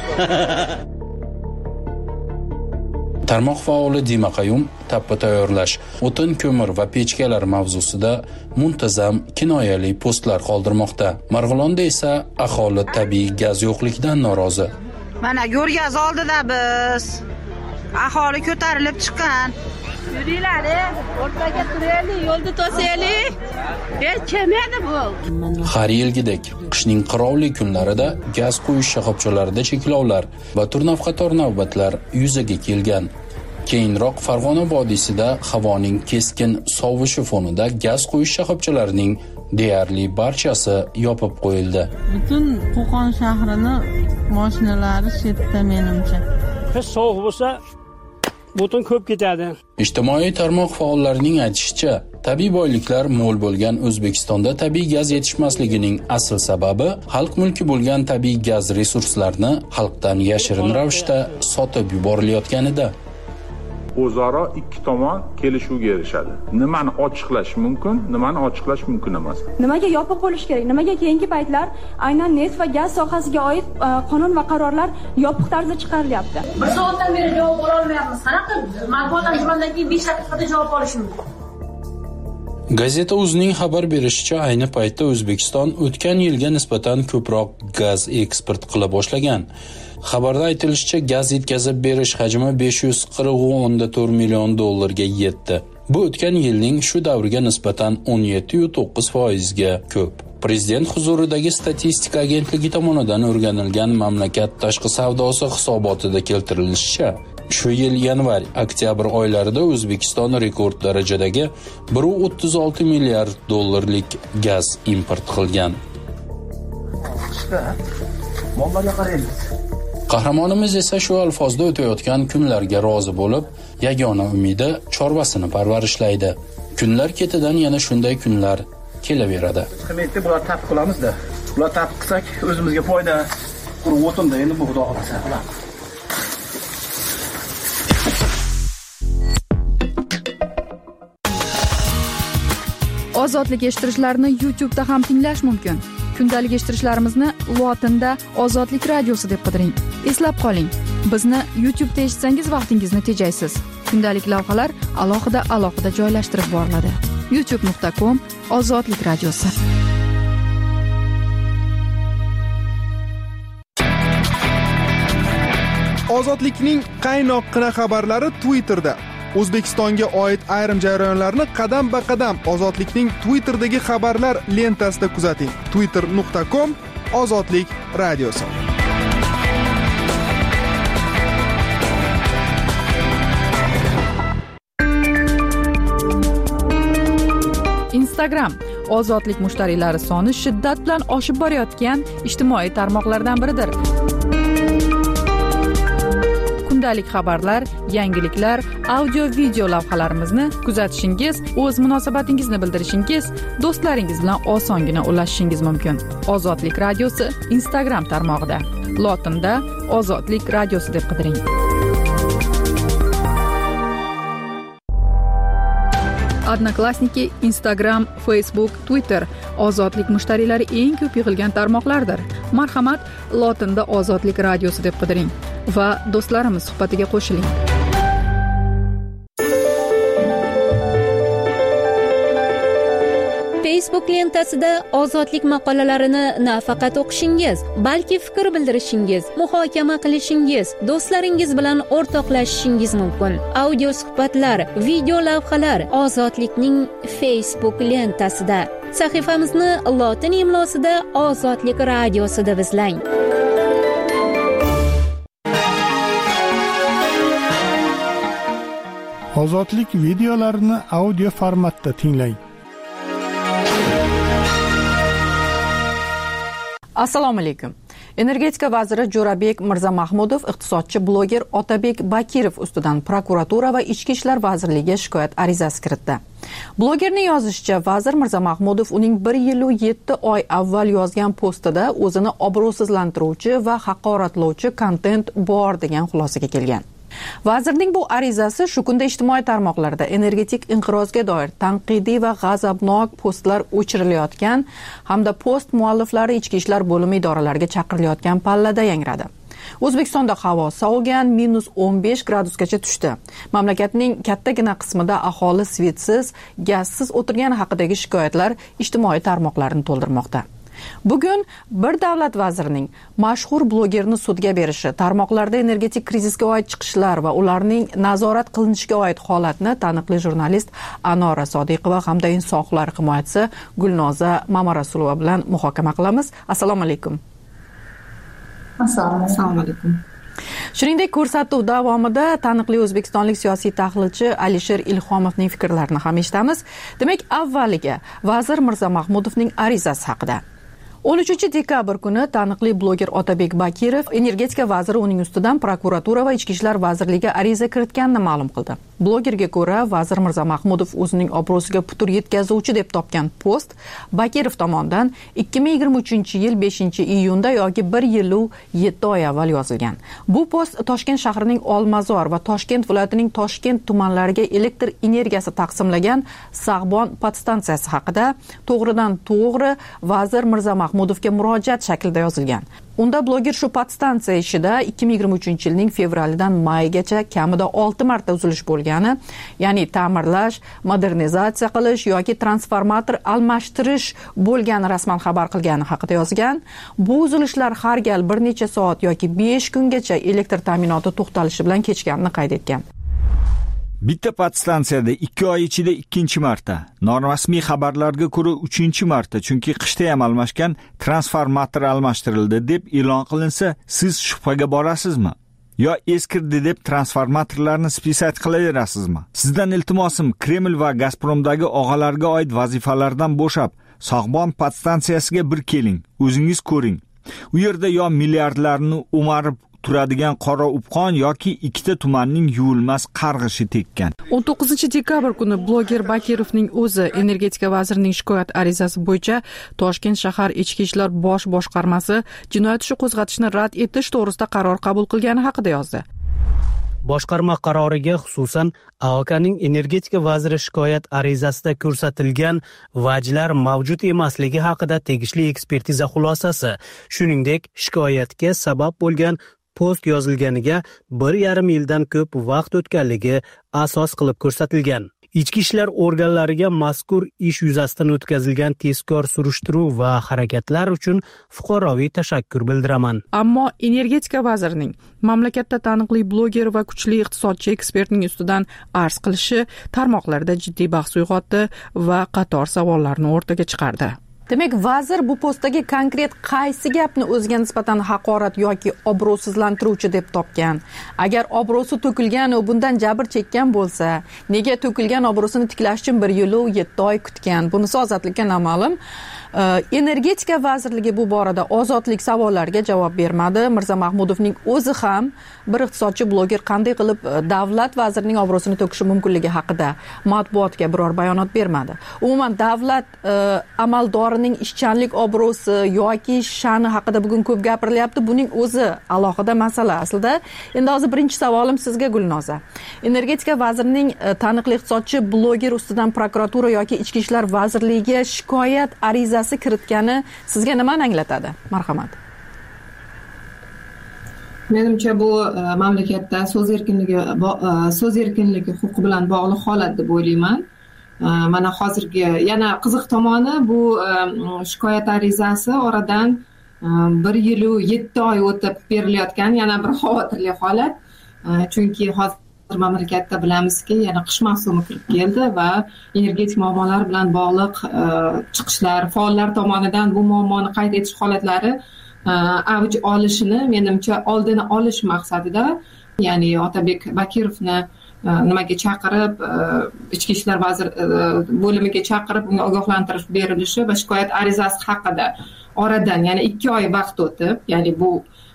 Tarmoq faoli Dima Qayum tappa tayyorlash, o'tin, ko'mir va pechkalar mavzusida muntazam kinoyali postlar qoldirmoqda. Marg'ilonda esa aholi tabiiy gaz yo'qligidan norozi. Mana Go'rgaz oldida biz aholi ko'tarilib chiqqan. Yuringlar, o'rtaga turaylik, yo'lda to'saylik. Hech kim edi bu? Har yilgidek qishning qirovli kunlarida gaz quyish shoxobchalarida cheklovlar va turnavqator navbatlar yuzaga kelgan. Keyinroq Farg'ona vodiysida havoning keskin sovishi fonida gaz quyish shoxobchalarining deyarli barchasi yopib qo'yildi. Butun Qo'qon shahrini mashinalari chetda menimcha. Qish sovuq bo'lsa butun ko'p ketadi. Ijtimoiy tarmoq faollarining aytishicha, tabiiy boyliklar mo'l bo'lgan O'zbekistonda tabiiy gaz yetishmasligining asl sababi xalq mulki bo'lgan tabiiy gaz resurslarini xalqdan yashirin ravishda sotib yuborilayotganida. O'zaro ikki tomon kelishuvga erishadi. Nimani ochiqlash mumkin, nimani ochiqlash mumkin emas. Nimaga yopiq bo'lish kerak? Nimaga keyingi paytlar aynan neft va gaz sohasiga oid qonun va qarorlar yopiq tarzda chiqarilyapti? Bir soatdan beri javob ola olmayapmiz. Qanaqa matbuot anjumandan keyin besh daqiqada javob olishimiz mumkin? Gazeta o'zining xabar berishicha, ayni paytda O'zbekiston o'tgan yilga nisbatan ko'proq gaz eksport qila boshlagan. Xabarda aytilishicha, gaz yetkazib berish hajmi besh yuz qirq o'nda to'rt million dollarga yetdi. Bu o'tgan yilning shu davriga nisbatan o'n yetti nuqta to'qqiz foizga ko'p. Prezident huzuridagi statistika agentligi tomonidan o'rganilgan mamlakat tashqi savdosi hisobotida keltirilishicha, shu yil yanvar-oktyabr oylarida O'zbekiston rekord darajadagi bir nuqta o'ttiz olti milliard dollarlik gaz import qilgan. Qahramonimiz esa shu alfozda o'tayotgan kunlarga rozi bo'lib, yagona umidi chorvasini parvarishlaydi. Kunlar ketidan yana shunday kunlar kelaveradi. Qimetli bular tap qilamiz-da. Bular tap qilsak o'zimizga foyda. Quruq o'tinda endi bu xudo xolasa qilamiz. Ozodlik eshittirishlarni YouTube'da ham tinglash mumkin. Kundalik eshittirishlarimizni Lotinda Ozodlik radiosi deb qidiring. Eslab qoling, bizni YouTube'da eshitsangiz vaqtingizni tejaysiz. Kundalik lavhalar alohida alohida joylashtirib boriladi. youtube nuqta com Ozodlik radiosi. Ozodlikning qaynoqqina xabarlari Twitterda. O'zbekistonga oid ayrim jarayonlarni qadam-ba-qadam Ozodlikning Twitter'dagi xabarlar lentasida kuzating. twitter nuqta com Ozodlik radiosi. Instagram ozodlik mushtariylari soni shiddat bilan oshib borayotgan ijtimoiy tarmoqlardan biridir. Kundalik xabarlar, yangiliklar, audio-video lavhalarimizni kuzatishingiz, o'z munosabatingizni bildirishingiz, do'stlaringiz bilan osongina ulashishingiz mumkin. Ozodlik radiosi Instagram tarmog'ida. Lotinda Ozodlik radiosi deb qidiring. Odnoklassniki, Instagram, Facebook, Twitter ozodlik mushtariylari eng ko'p yig'ilgan tarmoqlardir. Marhamat, lotinda Ozodlik radiosi deb qidiring va do'stlarimiz suhbatiga qo'shiling. Facebook lentasida ozodlik maqolalarini nafaqat o'qishingiz, balki fikr bildirishingiz, muhokama qilishingiz, do'stlaringiz bilan o'rtoqlashishingiz mumkin. Audio suhbatlar, video lavhalar ozodlikning Facebook lentasida. Sahifamizni lotin imlosida Ozodlik radiosi deb izlang. Ozodlik videolarini audio formatda tinglang. Assalomu alaykum. Energetika vaziri Jo'rabek Mirzamahmudov iqtisodchi bloger Otabek Bakirov ustidan prokuratura va Ichki ishlar vazirligiga shikoyat arizasi kiritdi. Blogerning yozishicha, vazir Mirzamahmudov uning bir yil va yetti oy avval yozgan postida o'zini obro'sizlantiruvchi va haqoratlovchi kontent bor degan xulosaga kelgan. Vazirning bu arizasi shu kunda ijtimoiy tarmoqlarda energetik inqirozga doir tanqidiy va g'azabnok postlar o'chirilayotgan hamda post mualliflari ichki ishlar bo'limi idoralariga chaqirilayotgan pallada yangradi. O'zbekistonda havo sovigan, minus o'n besh gradusgacha tushdi. Mamlakatning kattagina qismida aholi svetsiz, gazsiz o'tirgani haqidagi shikoyatlar ijtimoiy tarmoqlarni to'ldirmoqda. Bugun bir davlat vazirining mashhur blogerni sudga berishi, tarmoqlarda energetik krizisga oid chiqishlar va ularning nazorat qilinishiga oid holatni taniqli jurnalist Anora Sodiqova hamda inson huquqlari himoyachisi Gulnoza Mamarasulova bilan muhokama qilamiz. Assalomu alaykum. Assalomu alaykum. Shuningdek, ko'rsatuv davomida taniqli o'zbekistonlik siyosiy tahlilchi Alisher Ilhomovning fikrlarini ham eshitamiz. Demak, avvaliga vazir Mirzamahmudovning arizasi haqida. o'n uchinchi dekabr kuni taniqli bloger Otabek Bakirov energetika vaziri uning ustidan prokuratura va Ichki ishlar vazirligiga ariza kiritganini ma'lum qildi. Blogerga ko'ra, vazir Mirzamahmudov o'zining obro'siga putur yetkazuvchi deb topgan post Bakirov tomonidan ikki ming yigirma uchinchi yil beshinchi iyunda yoki bir yil va yetti oy avval yozilgan. Bu post Toshkent shahrining Olmazor va Toshkent viloyatining Toshkent tumanlariga elektr energiyasi taqsimlagan Sag'bon podstansiyasi haqida to'g'ridan to'g'ri vazir Mirzamahmudovga murojaat shaklida yozilgan. Unda bloger shu podstansiya ishida ikki ming yigirma uchinchi yilning fevralidan maygacha kamida olti marta uzilish bo'lgani, ya'ni ta'mirlash, modernizatsiya qilish yoki transformator almashtirish bo'lgani rasman xabar qilgani haqida yozgan. Bu uzilishlar har gal bir necha soat yoki besh kungacha elektr ta'minoti to'xtalishi bilan kechganini qayd etgan. Bitta podstansiyada ikki oy ichida ikkinchi marta, norasmiy xabarlarga ko'ra uchinchi marta, chunki qishda ham almashgan transformator almashtirildi deb e'lon qilinsa, siz shubhaga borasizmi? Yo eskirdi deb transformatorlarni spisat qilaverasizmi? Sizdan iltimosim, Kreml va Gazpromdagi og'alarga oid vazifalardan bo'shab, Sag'bon podstansiyasiga bir keling, o'zingiz ko'ring. U yerda yo milliardlarni o'marib turadigan qora upqon yoki ikkita tumanning yuvilmas qarg'ishi tekkan. o'n to'qqizinchi dekabr kuni bloger Bakirovning o'zi energetika vazirining shikoyat arizasi bo'yicha Toshkent shahar ichki ishlar bosh boshqarmasi jinoyat ishi qo'zg'atishni rad etish to'g'risida qaror qabul qilgani haqida yozdi. Boshqarma qaroriga xususan A O K'ning energetika vaziri shikoyat arizasida ko'rsatilgan vajlar mavjud emasligi haqida tegishli ekspertiza xulosasi, shuningdek shikoyatga sabab bo'lgan post yozilganiga bir yarim yildan ko'p vaqt o'tganligi asos qilib ko'rsatilgan. Ichki ishlar organlariga mazkur ish yuzasidan o'tkazilgan tezkor surishtiruv va harakatlar uchun fuqaroviy tashakkur bildiraman. Ammo energetika vazirining mamlakatda taniqli bloger va kuchli iqtisodchi ekspertning ustidan arz qilishi tarmoqlarda jiddiy bahs uyg'otdi va qator savollarni o'rtaga chiqardi. Demak, vazir bu postdagi konkret qaysi gapni o'ziga nisbatan haqorat yoki obro'sizlantiruvchi deb topgan? Agar obro'si to'kilgan va bundan jabr chekkan bo'lsa, nega to'kilgan obro'sini tiklash uchun bir yil va yetti oy kutgan? Bunisi ozodlikka noma'lum. Energetika vazirligi bu borada ozodlik savollariga javob bermadi. Mirza Mahmudovning o'zi ham bir iqtisodchi bloger qanday qilib davlat vazirining obro'sini to'kishi mumkinligi haqida matbuotga biror bayonot bermadi. Umuman davlat amaldorining ishchanlik obro'si yoki sha'ni haqida bugun ko'p gapirilyapti. Buning o'zi alohida masala aslida. Endi hozir birinchi savolim sizga Gulnoza. Energetika vazirining taniqli iqtisodchi bloger ustidan prokuratura yoki ichki ishlar vazirligiga shikoyat arizasi kiritgani sizga nimani anglatadi? Marhamat. Menimcha bu mamlakatda so'z erkinligi so'z erkinligi huquqi bilan bog'liq holat deb o'ylayman. Mana hozirgi yana qiziq tomoni bu shikoyat arizasi oradan bir yil u yetti oy o'tib berilayotgan yana bir xavotirli holat. Chunki hozir mamlakatda bilamizki, yana qish mavsumi kirib keldi va energetik muammolar bilan bog'liq chiqishlar, faollar tomonidan bu muammoni qayd etish holatlari avj olishini menimcha oldini olish maqsadida, ya'ni Otabek Bakirovni nimaga chaqirib, ichki ishlar vazir bo'limiga chaqirib unga ogohlantirish berilishi va shikoyat arizasi haqida oradan yana ikki oy vaqt o'tib, ya'ni bu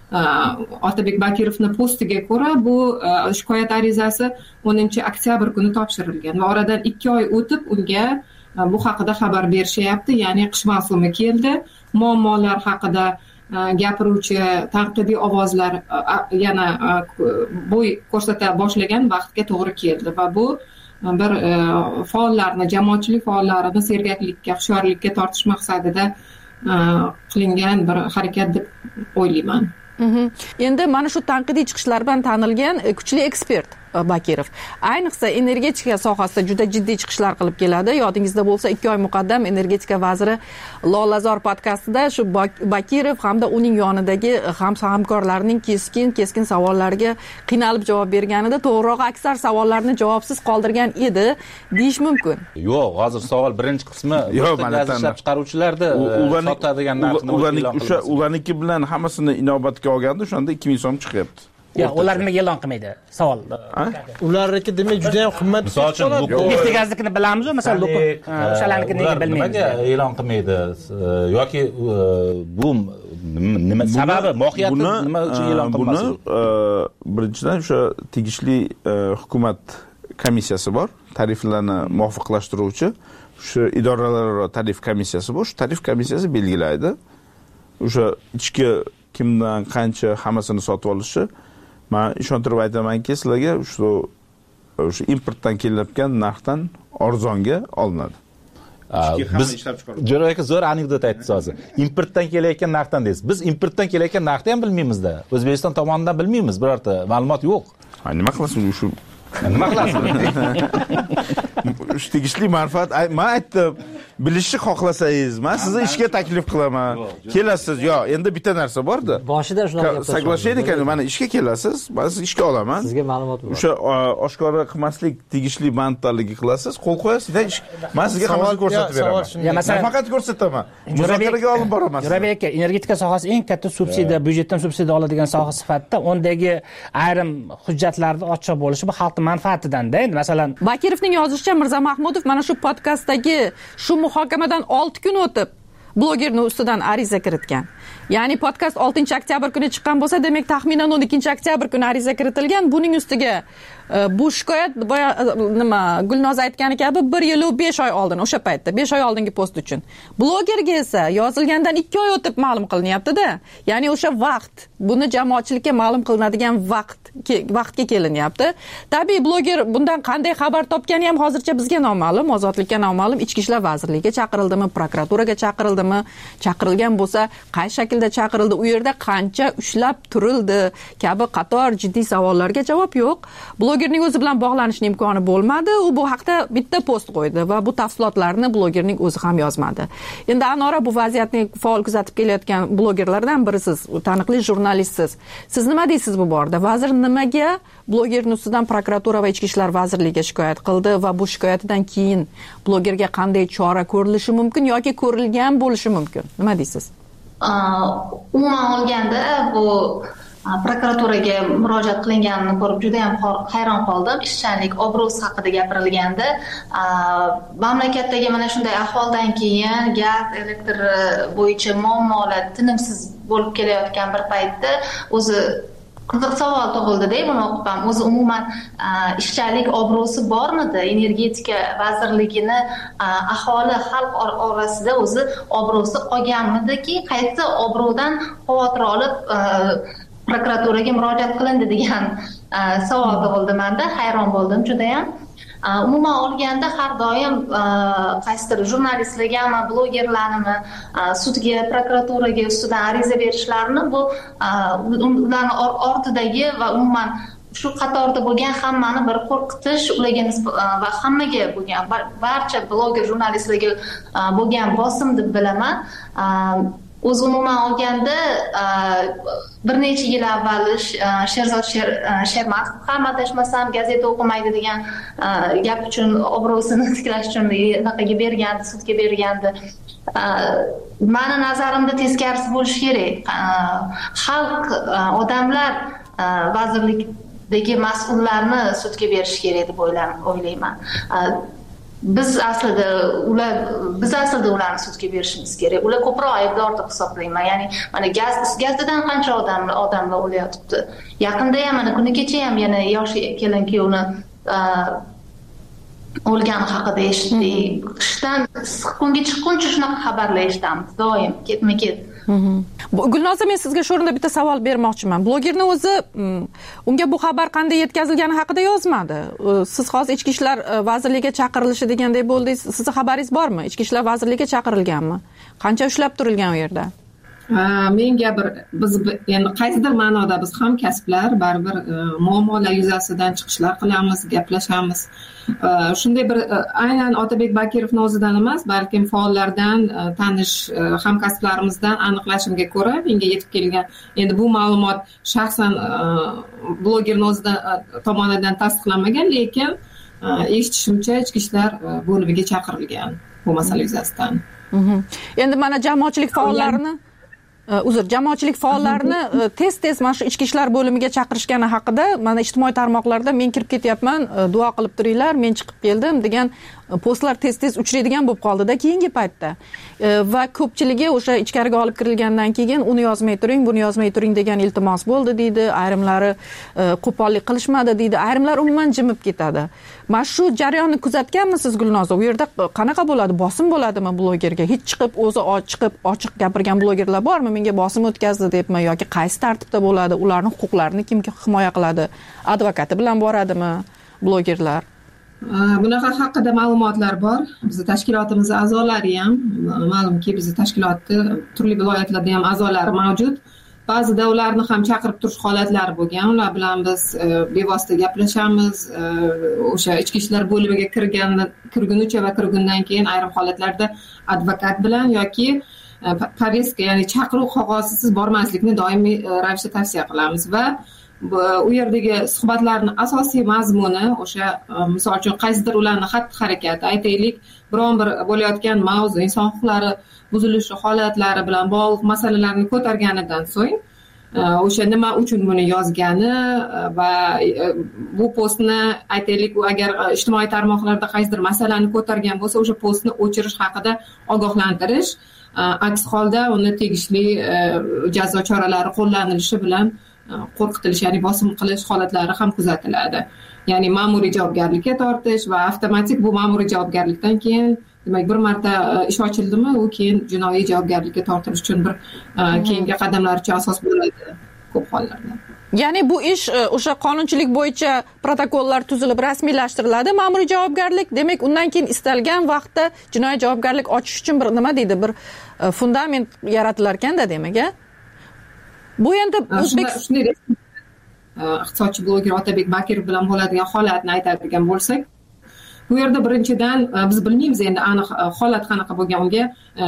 Otabek Bakirovni postiga ko'ra bu shikoyat arizasi o'ninchi oktyabr kuni topshirilgan va oradan ikki oy o'tib unga bu haqida xabar berishyapti, ya'ni qish mavsumi keldi, muammolar haqida gapiruvchi tanqidiy ovozlar yana bo'y ko'rsata boshlagan vaqtga to'g'ri keldi va bu bir faollarni, jamoatchilik faollarini sergaklikka, hushyorlikka tortish maqsadida qilingan bir harakat deb o'ylayman. Endi mana shu tanqidiy chiqishlar bilan tanilgan kuchli ekspert Bakirov ayniqsa energetika sohasida juda jiddiy chiqishlar qilib keladi. Yodingizda bo'lsa, ikki oy muqaddam energetika vaziri Lolazor podkastida shu Bakirov hamda uning yonidagi hamkorlarining keskin keskin savollariga qiynalib javob berganida, to'g'rirog'i aksar savollarni javobsiz qoldirgan edi deyish mumkin. Yo'q, hozir savol birinchi qismi gaz ishlab chiqaruvchilarda sotadigan narxni o'sha ularniki bilan hammasini inobatga olganda o'shanda ikki ming so'm chiqyapti. Yo'q, ular nimaga e'lon qilmaydi? Savol. Ularniki demak juda ham qimmat. Misol uchun Neftegaznikini bilamiz-ku, masalan, o'shalarnikini nega bilmaymiz? Nimaga e'lon qilmaydi? Yoki bu nima sababi, mohiyati nima uchun e'lon qilmasdi? Buni birinchidan o'sha tegishli hukumat komissiyasi bor, tariflarni muvofiqlashtiruvchi, shu idoralararo tarif komissiyasi bor. Shu tarif komissiyasi belgilaydi. O'sha ichki kimdan qancha hammasini sotib olishi, men ishontirib aytamanki, sizlarga shu o'sha importdan kelayotgan narxdan arzonga olinadi. Biz Jo'ra aka zo'r anekdot aytdingiz hozir. Importdan kelayotgan narxdan deysiz. Biz importdan kelayotgan narxni ham bilmaymiz-da. O'zbekiston tomonidan bilmaymiz, birorta ma'lumot yo'q. Ha, nima qilasiz shu? Nima qilasiz? Shu tegishli manfaat, men aytdim, bilishni xohlasangiz, men sizni ishga taklif qilaman. Kelasiz, yo, endi bitta narsa bor-da. Boshida shunaqa gap. Соглашение ekan, mana ishga kelasiz, men sizni ishga olaman. Sizga ma'lumot bor. O'sha oshkora qilmaslik tegishli bandligi qilasiz, qo'l qo'yasiz, men sizga hammasini ko'rsatib beraman. Nafaqat ko'rsataman, muzokaraga olib boraman. Jo'rabek aka, energetika sohasi eng katta subsidiya, byudjetdan subsidiya oladigan soha sifatida undagi ayrim hujjatlarni ochiq bo'lishi bu xalq manfaatidan-da. Endi masalan, Bakirovning yozishicha, Mirza Mahmudov mana shu podkastdagi shu muhokamadan olti kun o'tib blogerning ustidan ariza kiritgan. Ya'ni podkast oltinchi oktyabr kuni chiqqan bo'lsa, demak taxminan o'n ikkinchi oktyabr kuni ariza kiritilgan. Buning ustiga bu shikoyat boya nima Gulnoza aytgani kabi bir yil va besh oy oldin, o'sha paytda besh oy oldingi post uchun. Blogerga esa yozilgandan ikki oy o'tib ma'lum qilinyapti-da. Ya'ni o'sha vaqt, buni jamoatchilikka ma'lum qilinadigan vaqt vaqtga kelinyapti. Tabii bloger bundan qanday xabar topgani ham hozircha bizga noma'lum, ozodlikka noma'lum. Ichki ishlar vazirligiga chaqirildimi, prokuraturaga chaqirildimi, chaqirilgan bo'lsa, qay shaklda chaqirildi, u yerda qancha ushlab turildi kabi qator jiddiy savollarga javob yo'q. Blogerning o'zi bilan bog'lanishning imkoni bo'lmadi. U bu haqda bitta post qo'ydi va bu tafsilotlarni blogerning o'zi ham yozmadi. Endi Anora bu vaziyatni faol kuzatib kelayotgan blogerlardan birisiz, taniqli jurnalistsiz. Siz nima deysiz bu borada? Vazir nimaga blogerning ustidan prokuratura va ichki ishlar vazirligiga shikoyat qildi va bu shikoyatidan keyin blogerga qanday chora ko'rilishi mumkin yoki ko'rilgan bo'lishi mumkin? Nima deysiz? Umuman olganda bu prokuraturaga murojaat qilinganini ko'rib juda ham hayron qoldim. Ishchanlik obro'si haqida gapirilganda, mamlakatdagi mana shunday ahvoldan keyin gaz, elektr bo'yicha muammolar tinimsiz bo'lib kelayotgan bir paytda o'zi qiziq savol tug'ildi-da, buni o'qib ham o'zi umuman ishchanlik obro'si bormidi? Energetika vazirligini aholi xalq orasida o'zi obro'si qolganmidiki, qaysi obro'dan xavotir olib prokuraturaga murojaat qilindi degan savol tug'ildi menda. Hayron bo'ldim juda ham. Umuman olganda har doim qaysidir jurnalistlargami, blogerlarnimi sudga, prokuraturaga ustidan ariza berishlarini bu ularning ortidagi va umuman shu qatorda bo'lgan hammani bir qo'rqitish, ularga va hammaga bo'lgan barcha bloger jurnalistlarga bo'lgan bosim deb bilaman. O'z umuman olganda bir necha yil avval Sherzod Shermatov ham adashmasam gazeta o'qimaydi degan gap uchun obro'sini tiklash uchun naqaga bergandi, sudga bergandi. Mani nazarimda teskarisi bo'lishi kerak. Xalq, odamlar vazirlikdagi mas'ullarni sudga berish kerak deb o'ylayman. Biz aslida ular biz aslida ularni sudga berishimiz kerak. Ular ko'proq aybdor deb hisoblayman. Ya'ni mana gaz gazdan qancha odamlar odamlar o'layotibdi. Yaqinda ham mana kuni kecha ham yana yosh kelin kuyovni o'lgani haqida eshitdik. Qishdan issiqkunga chiqquncha shunaqa xabarlar eshitamiz doim, ketma-ket. Gulnoza, men sizga shu o'rinda bitta savol bermoqchiman. Blogerning o'zi unga bu xabar qanday yetkazilgani haqida yozmadi. Siz hozir Ichki ishlar vazirligiga chaqirilishi degandek bo'ldingiz. Sizning xabaringiz bormi? Ichki ishlar vazirligiga chaqirilganmi? Qancha ushlab turilgan u yerda? Menga bir biz endi qaysidir ma'noda biz ham kasblar baribir muammolar yuzasidan chiqishlar qilamiz, gaplashamiz. Shunday bir aynan Otabek Bakirovning o'zidan emas, balkim faollardan, tanish hamkasblarimizdan aniqlashimga ko'ra menga yetib kelgan. Endi bu ma'lumot shaxsan blogerning o'zidan tomonidan tasdiqlanmagan, lekin eshitishimcha Ichki ishlar bo'limiga chaqirilgan bu masala yuzasidan. Endi mana jamoatchilik faollarini uzr jamoatchilik faollarini tez-tez mana shu Ichki ishlar bo'limiga chaqirishgani haqida mana ijtimoiy tarmoqlarda men kirib ketyapman, duo qilib turinglar, men chiqib keldim degan postlar tez-tez uchraydigan bo'lib qoldi-da keyingi paytda. Va ko'pchiligi o'sha ichkariga olib kirilgandan keyin uni yozmay turing, buni yozmay turing degan iltimos bo'ldi deydi, ayrimlari qo'pollik qilishmadi deydi, ayrimlar umuman jimib ketadi. Mana shu jarayonni kuzatganmisiz Gulnoza? U yerda qanaqa bo'ladi? Bosim bo'ladimi blogerga? Hech chiqib o'zi chiqib ochiq gapirgan blogerlar bormi? Menga bosim o'tkazdi debmi yoki qaysi tartibda bo'ladi? Ularning huquqlarini kim himoya qiladi? Advokati bilan boradimi blogerlar? Bunaqa haqida ma'lumotlar bor. Bizning tashkilotimiz a'zolari ham, ma'lumki bizning tashkilotda turli viloyatlarda ham a'zolari mavjud. Ba'zida ularni ham chaqirib turish holatlari bo'lgan. Ular bilan biz bevosita gaplashamiz. O'sha ichki ishlar bo'limiga kirgan kirgunicha va kirgundan keyin ayrim holatlarda advokat bilan yoki poveska, ya'ni chaqiruv qog'ozisiz bormaslikni doimiy ravishda tavsiya qilamiz va u yerdagi suhbatlarning asosiy mazmuni o'sha misol uchun qaysidir ularning xatti-harakati, aytaylik, biron bir bo'layotgan mavzu, inson huquqlari buzilishi holatlari bilan bog'liq masalalarni ko'targanidan so'ng o'sha nima uchun buni yozgani va bu postni aytaylik, u agar ijtimoiy tarmoqlarda qaysidir masalani ko'targan bo'lsa, o'sha postni o'chirish haqida ogohlantirish, aks holda uni tegishli jazo choralari qo'llanilishi bilan qo'rqitilish, ya'ni bosim qilish holatlari ham kuzatiladi. Ya'ni ma'muriy javobgarlikka tortish va avtomatik bu ma'muriy javobgarlikdan keyin, demak, bir marta ish ochildimi, u keyin jinoiy javobgarlikka tortilish uchun bir keyingi qadamlar uchun asos bo'ladi ko'p hollarda. Ya'ni bu ish o'sha qonunchilik bo'yicha protokollar tuzilib rasmiylashtiriladi, ma'muriy javobgarlik, demak, undan keyin istalgan vaqtda jinoiy javobgarlik ochish uchun bir nima deydi, bir fundament yaratilar ekanda, demak, a? Bu endi O'zbekiston iqtisodchi bloger Otabek Bakirov bilan bo'ladigan holatni aytadigan bo'lsak, bu yerda birinchidan biz bilmaymiz endi aniq holat qanaqa bo'lgan, unga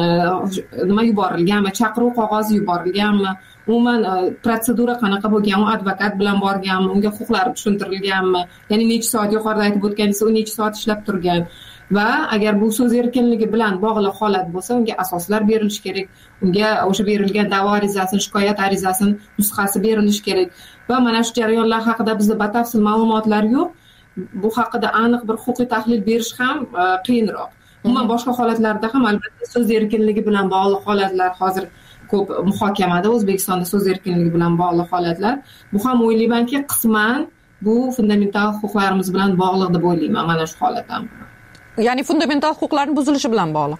nima yuborilganmi, chaqiruv qog'ozi yuborilganmi, umuman protsedura qanaqa bo'lgan, u advokat bilan borganmi, unga huquqlari tushuntirilganmi, ya'ni necha soat, yuqorida aytib o'tganingiz, u necha soat ishlab turgan, va agar bu so'z erkinligi bilan bog'liq holat bo'lsa unga asoslar berilishi kerak, unga o'sha berilgan da'vo arizasini, shikoyat arizasini nusxasi berilishi kerak va mana shu jarayonlar haqida bizda batafsil ma'lumotlar yo'q. Bu haqida aniq bir huquqiy tahlil berish ham qiyinroq. Umuman boshqa holatlarda ham albatta so'z erkinligi bilan bog'liq holatlar hozir ko'p muhokamada, O'zbekistonda so'z erkinligi bilan bog'liq holatlar. Bu ham o'ylaymanki qisman bu fundamental huquqlarimiz bilan bog'liq deb o'ylayman mana shu holat ham. Ya'ni fundamental huquqlarning buzilishi bilan bog'liq.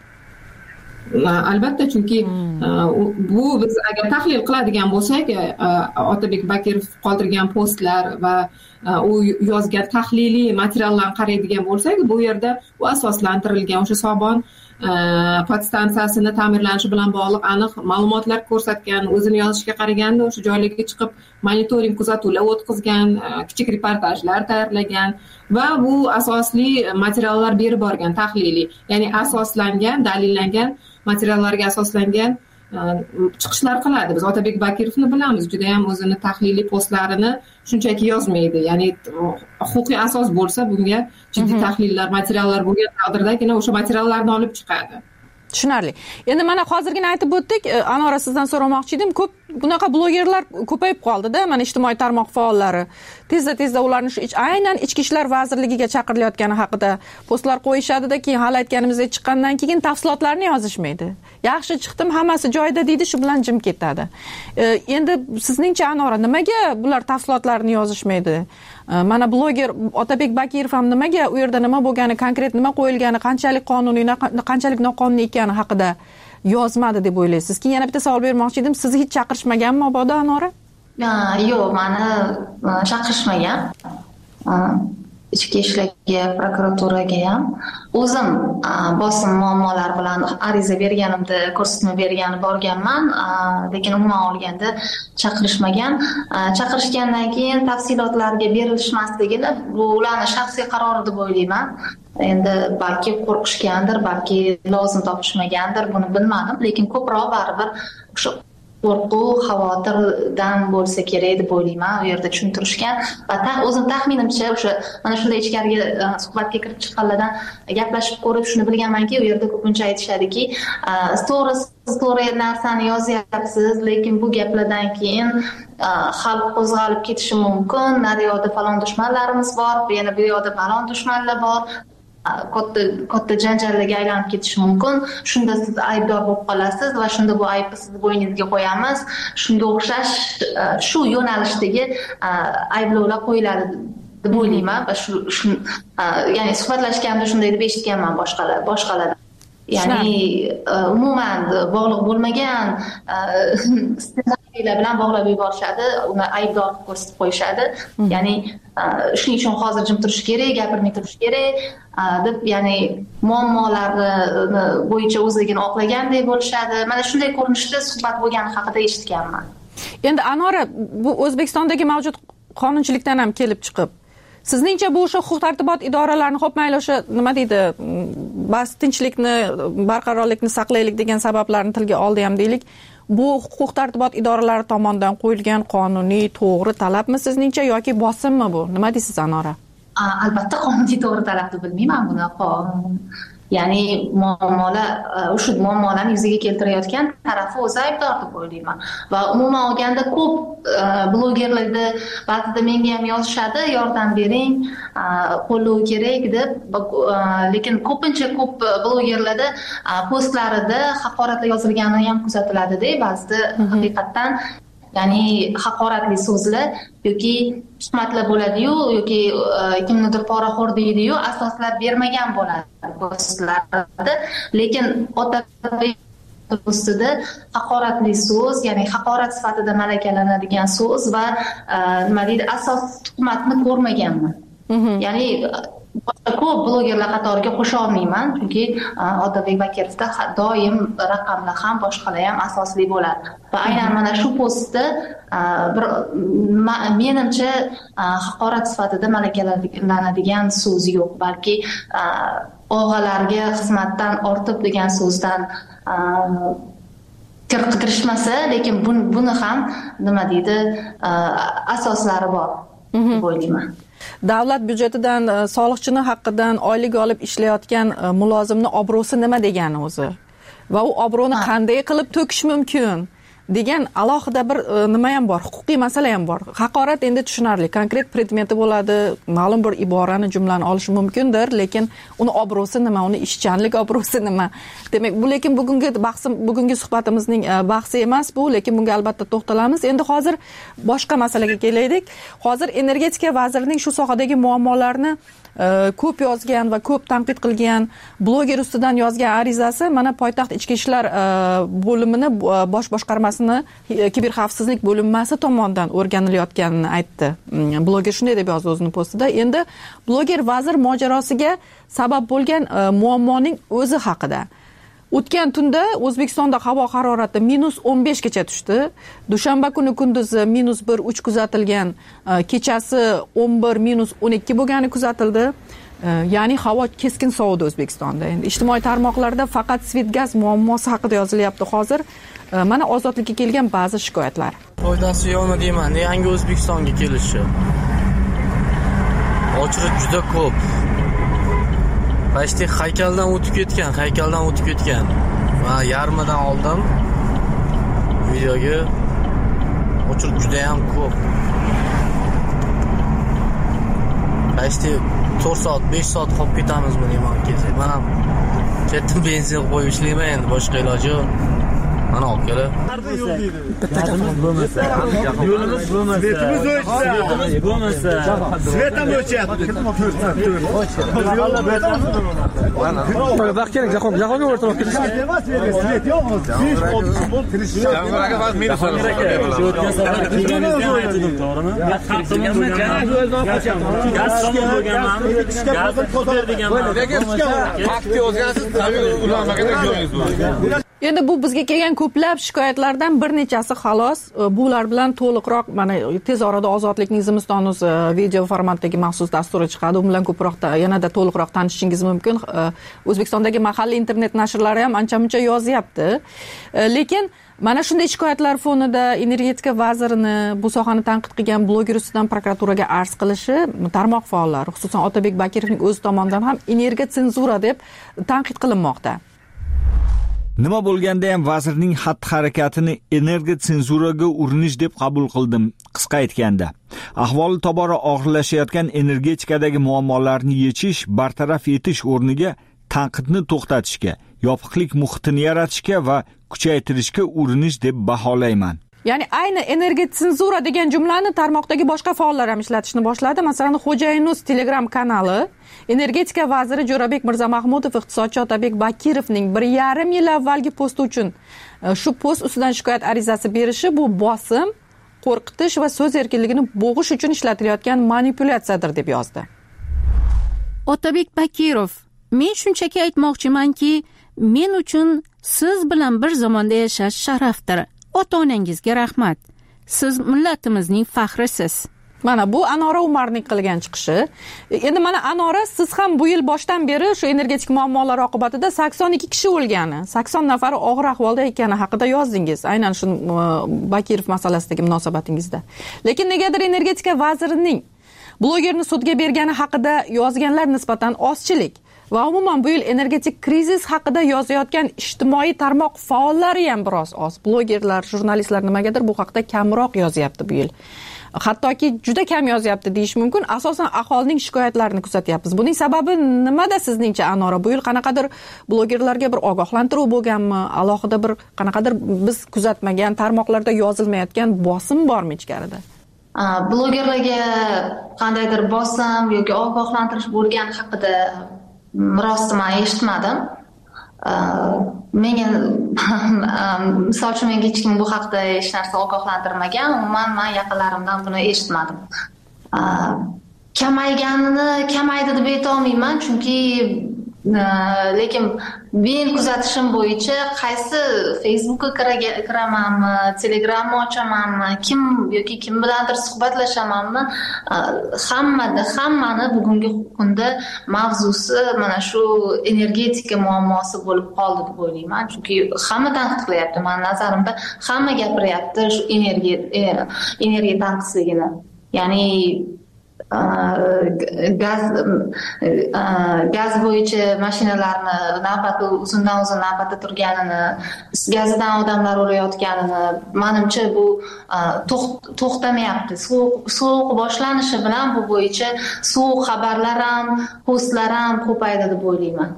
Albatta, chunki bu biz agar tahlil qiladigan bo'lsak, Otabek Bakirov qoldirgan postlar va u yozgan tahliliy materiallarni qaraydigan bo'lsak, bu yerda u asoslantirilgan o'sha Sobon podstansiyasini ta'mirlanishi bilan bog'liq aniq ma'lumotlar ko'rsatgan, o'zini yozishiga qaraganda o'sha joylarga chiqib monitoring kuzatuvlar o'tkazgan, kichik reportajlar tayyorlagan va bu asosli materiallar berib borgan tahliliy, ya'ni asoslangan, dalillangan materiallarga asoslangan chiqishlar qiladi. Biz Otabek Bakirovni bilamiz, juda ham o'zini tahliliy postlarini shunchaki yozmaydi. Ya'ni huquqiy asos bo'lsa, bunga jiddiy tahlillar, materiallar bo'lgan taqdirdagina o'sha materiallarni olib chiqadi. Tushunarli. Endi mana hozirgina aytib o'tdik, Anora sizdan so'ramoqchi edim, ko'p bunaqa blogerlar ko'payib qoldi-da, mana ijtimoiy tarmoq faollari. Tezda-tezda ularni shu aynan Ichki ishlar vazirligiga chaqirilayotgani haqida postlar qo'yishadi-da, keyin hali aytganimizdek chiqqandan keyin tafsilotlarni yozishmaydi. Yaxshi chiqdim, hammasi joyida deydi, shu bilan jim ketadi. Endi sizningcha Anora, nimaga bular tafsilotlarni yozishmaydi? Mana bloger Otabek Bakirov ham nimaga u yerda nima bo'lgani, konkret nima qo'yilgani, qanchalik qonuniy, qanchalik noqonuniy ekani haqida yozmadi deb o'ylaysiz? Keyin yana bitta savol bermoqchi edim. Sizni hech chaqirishmaganmi mabodo Anora? Yo'q, meni chaqirishmagan. Ichki ishlarga, prokuraturaga ham o'zim bosim muammolar bilan ariza berganimda, ko'rsatma bergan borganman, lekin umuman olganda chaqirishmagan. Chaqirishgandan keyin tafsilotlarga berilishmasligini bu ularning shaxsiy qarori deb o'ylayman. Endi balki qo'rqishgandir, balki lozim topishmagandir, buni bilmadim, lekin ko'proq baribir o'sha qo'rquv, xavotirdan bo'lsa kerak deb o'ylayman. U yerda tushuntirishgan va o'zim taxminimcha o'sha mana shunday ichkariga suhbatga kirib chiqqanlardan gaplashib ko'rib shuni bilganmanki, u yerda ko'pincha aytishadiki, to'g'ri siz to'g'ri narsani yozyapsiz, lekin bu gaplardan keyin xalq qo'zg'alib ketishi mumkin. Naryoqda falon dushmanlarimiz bor, yana bu yoqda falon dushmanlar bor. katta katta janjallarga aylanib ketishi mumkin. Shunda siz aybdor bo'lib qolasiz va shunda bu aybni sizni bo'yningizga qo'yamiz. Shunga o'xshash shu yo'nalishdagi ayblovlar qo'yiladi deb o'ylayman va shu ya'ni suhbatlashganda shunday deb eshitganman boshqalar boshqalardan. Ya'ni umuman bog'liq bo'lmagan ssenariylar bilan bog'lab yuborishadi, uni aybdor ko'rsatib qo'yishadi. Ya'ni shuning uchun hozir jim turish kerak, gapirmay turish kerak deb, ya'ni muammolarni bo'yicha o'zligini oqlagandek bo'lishadi. Mana shunday ko'rinishda suhbat bo'lgani haqida eshitganman. Endi Anora, bu O'zbekistondagi mavjud qonunchilikdan ham kelib chiqib, sizningcha bu o'sha huquq tartibot idoralarini xo'p mayli o'sha nima deydi, bas tinchlikni, barqarorlikni saqlaylik degan sabablarni tilga oldi ham deylik, bu huquq tartibot idoralari tomonidan qo'yilgan qonuniy to'g'ri talabmi sizningcha yoki bosimmi bu? Nima deysiz Anora? Albatta qonuniy to'g'ri talab deb bilmayman buni. Ya'ni muammolar, o'sha muammolarni yuzaga keltirayotgan tarafi o'zi aybdor deb o'ylayman. Va umuman olganda ko'p blogerlarda ba'zida menga ham yozishadi, yordam bering, qo'llov kerak deb, lekin ko'pincha ko'p blogerlarda postlarida haqoratlar yozilgani ham kuzatiladi-da, ba'zida haqiqatan ya'ni haqoratli so'zlar yoki tuhmatlar bo'ladi-yu, yoki kimnidir poraxo'r deydi-yu, asoslab bermagan bo'ladi postlarda. Lekin Otabek postida haqoratli so'z, ya'ni haqorat sifatida malakalanadigan so'z va nima deydi, asos tuhmatni ko'rmaganman. Ya'ni ko'p blogerlar qatoriga qo'sha olmayman, chunki Otabek Bakirovda doim raqamlar ham boshqalar ham asosli bo'ladi. Va aynan mana shu postda bir menimcha haqorat sifatida malakalanadigan so'z yo'q, balki og'alarga xizmatdan ortib degan so'zdan kirishmasa, lekin buni ham nima deydi, asoslari bor. deb o'ylayman. Davlat byudjetidan soliqchini haqqidan oylik olib ishlayotgan mulozimni obro'si nima degani o'zi? Va u obro'ni qanday qilib to'kish mumkin degan alohida bir nima ham bor, huquqiy masala ham bor. Haqorat endi tushunarli, konkret predmeti bo'ladi, ma'lum bir iborani, jumlani olishi mumkindir, lekin uni obro'si nima, uni ishchanlik obro'si nima? Demak, bu lekin bugungi bahsim, bugungi suhbatimizning bahsi emas bu, lekin bunga albatta to'xtalamiz. Endi hozir boshqa masalaga kelaylik. Hozir energetika vazirining shu sohadagi muammolarni ko'p yozgan va ko'p tanqid qilgan bloger ustidan yozgan arizasi mana poytaxt ichki ishlar bo'limini bosh boshqarmasini kiberxavfsizlik bo'linmasi tomonidan o'rganilayotganini aytdi. Bloger shunday deb yozdi o'zining postida. Endi bloger vazir mojarosiga sabab bo'lgan muammoning o'zi haqida. O'tgan tunda O'zbekistonda havo harorati minus o'n besh gacha tushdi. Dushanba kuni kunduzi minus bir uch kuzatilgan, kechasi o'n bir minus o'n ikki bo'lgani kuzatildi. Ya'ni havo keskin sovidi O'zbekistonda. Endi ijtimoiy tarmoqlarda faqat Svetgaz muammosi haqida yozilyapti hozir. Mana ozodlikka kelgan ba'zi shikoyatlar. Foydasi yo'qmi deyman, yangi O'zbekistonga kelishi. Ochlik juda ko'p. Pashti haykaldan o'tib ketgan, haykaldan o'tib ketgan. Va yarmidan oldim. Videoga o'chirib juda ham ko'p. Pashti to'rt soat, besh soat qolib ketamizmi deyman kelsak. Men ham ketdim benzin qo'yib ishlayman endi, boshqa iloji yo'q. Mana olib kelib. Bitta yo'limiz bo'lmasa, yo'limiz bo'lmasa, svetimiz o'chsa, bo'lmasa, svetam o'chyapti. Mana vaqt kerak, jahon, jahonga o'rtoq kelish. Svet yo'q hozir. besh olti bo'lib kirish. Jahonga vaqt minus bo'ladi. O'tgan safar kelganingizda aytdim, to'g'rimi? Haqimizda gaz qonun bo'lganman, gaz berdiganman. Vaqtga o'zgarsiz, tabiiy ulanmagan joyingiz bo'ladi. Endi bu bizga kelgan ko'plab shikoyatlardan bir nechasi xolos. Bular bilan to'liqroq mana tez orada Ozodlikning Zimiston.uz video formatdagi maxsus dasturi chiqadi. U bilan ko'proq yanada to'liqroq tanishishingiz mumkin. O'zbekistondagi mahalliy internet nashrlari ham ancha-muncha yozyapti. Lekin mana shunday shikoyatlar fonida energetika vazirini bu sohani tanqid qilgan bloger ustidan prokuraturaga arz qilishi tarmoq faollari, xususan Otabek Bakirovning o'zi tomonidan ham energiya senzura deb tanqid qilinmoqda. Nima bo'lganda ham vazirning xatti-harakatini energiya senzuraga urinish deb qabul qildim. Qisqa aytganda, ahvoli tobora og'irlashayotgan energetikadagi muammolarni yechish, bartaraf etish o'rniga tanqidni to'xtatishga, yopiqlik muhitini yaratishga va kuchaytirishga urinish deb baholayman. Ya'ni ayni energiya senzura degan jumlani tarmoqdagi boshqa faollar ham ishlatishni boshladi. Masalan, Xo'jayinuz Telegram kanali energetika vaziri Jo'rabek Mirzamahmudov iqtisodchi Otabek Bakirovning bir yarim yil avvalgi posti uchun shu post ustidan shikoyat arizasi berishi bu bosim, qo'rqitish va so'z erkinligini bo'g'ish uchun ishlatilayotgan manipulyatsiyadir deb yozdi. Otabek Bakirov, men shunchaki aytmoqchimanki, men uchun siz bilan bir zamonda yashash sharafdir. Ota-onangizga rahmat. Siz millatimizning faxrisiz. Mana bu Anora Umarning qilgan chiqishi. Endi mana Anora, siz ham bu yil boshdan beri shu energetik muammolar oqibatida sakson ikki kishi o'lgani, sakson nafari og'ir ahvolda ekani haqida yozdingiz. Aynan shu Bakirov masalasidagi munosabatingizda. Lekin negadir energetika vazirining blogerni sudga bergani haqida yozganlar nisbatan ozchilik va umuman bu yil energetik krizis haqida yozayotgan ijtimoiy tarmoq faollari ham biroz oz. Blogerlar, jurnalistlar nimagadir bu haqida kamroq yozyapti bu yil. Hattoki juda kam yozyapti deyish mumkin. Asosan aholining shikoyatlarini kuzatyapmiz. Buning sababi nimada sizningcha Anora? Bu yil qanaqadir blogerlarga bir ogohlantiruv bo'lganmi? Alohida bir qanaqadir biz kuzatmagan tarmoqlarda yozilmayotgan bosim bormi ichkarida? Blogerlarga qandaydir bosim yoki ogohlantirish bo'lgani haqida rosti men eshitmadim. Menga misol uchun menga hech kim bu haqda hech narsa ogohlantirmagan. Umuman men yaqinlarimdan buni eshitmadim. Kamayganini kamaydi deb ayta olmayman, chunki lekin men kuzatishim bo'yicha qaysi Facebookga kiramanmi, Telegramni ochamanmi, kim yoki kim bilandir suhbatlashamanmi, hammada hammani bugungi kunda mavzusi mana shu energetika muammosi bo'lib qoldi deb o'ylayman. Chunki hamma tanqid qilyapti. Men nazarimda hamma gapiryapti shu energiya energiya tanqisligini. Ya'ni gaz gaz bo'yicha mashinalarni navbati uzundan uzun navbatda turganini, gazidan odamlar o'layotganini, menimcha bu to'xtamayapti. Sovuq boshlanishi bilan bu bo'yicha sovuq xabarlar ham, postlar ham ko'paydi deb o'ylayman.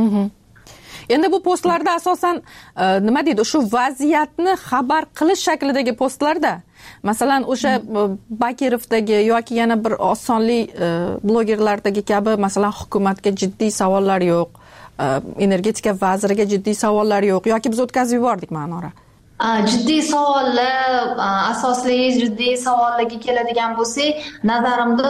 Endi bu postlarda asosan nima deydi, shu vaziyatni xabar qilish shaklidagi postlarda, masalan o'sha Bakirovdagi yoki yana bir osonli blogerlardagi kabi, masalan hukumatga jiddiy savollar yo'q, energetika vaziriga jiddiy savollar yo'q yoki biz o'tkazib yubordik Ma'nora. Jiddiy savollar, asosli jiddiy savollarga keladigan bo'lsak, nazarimda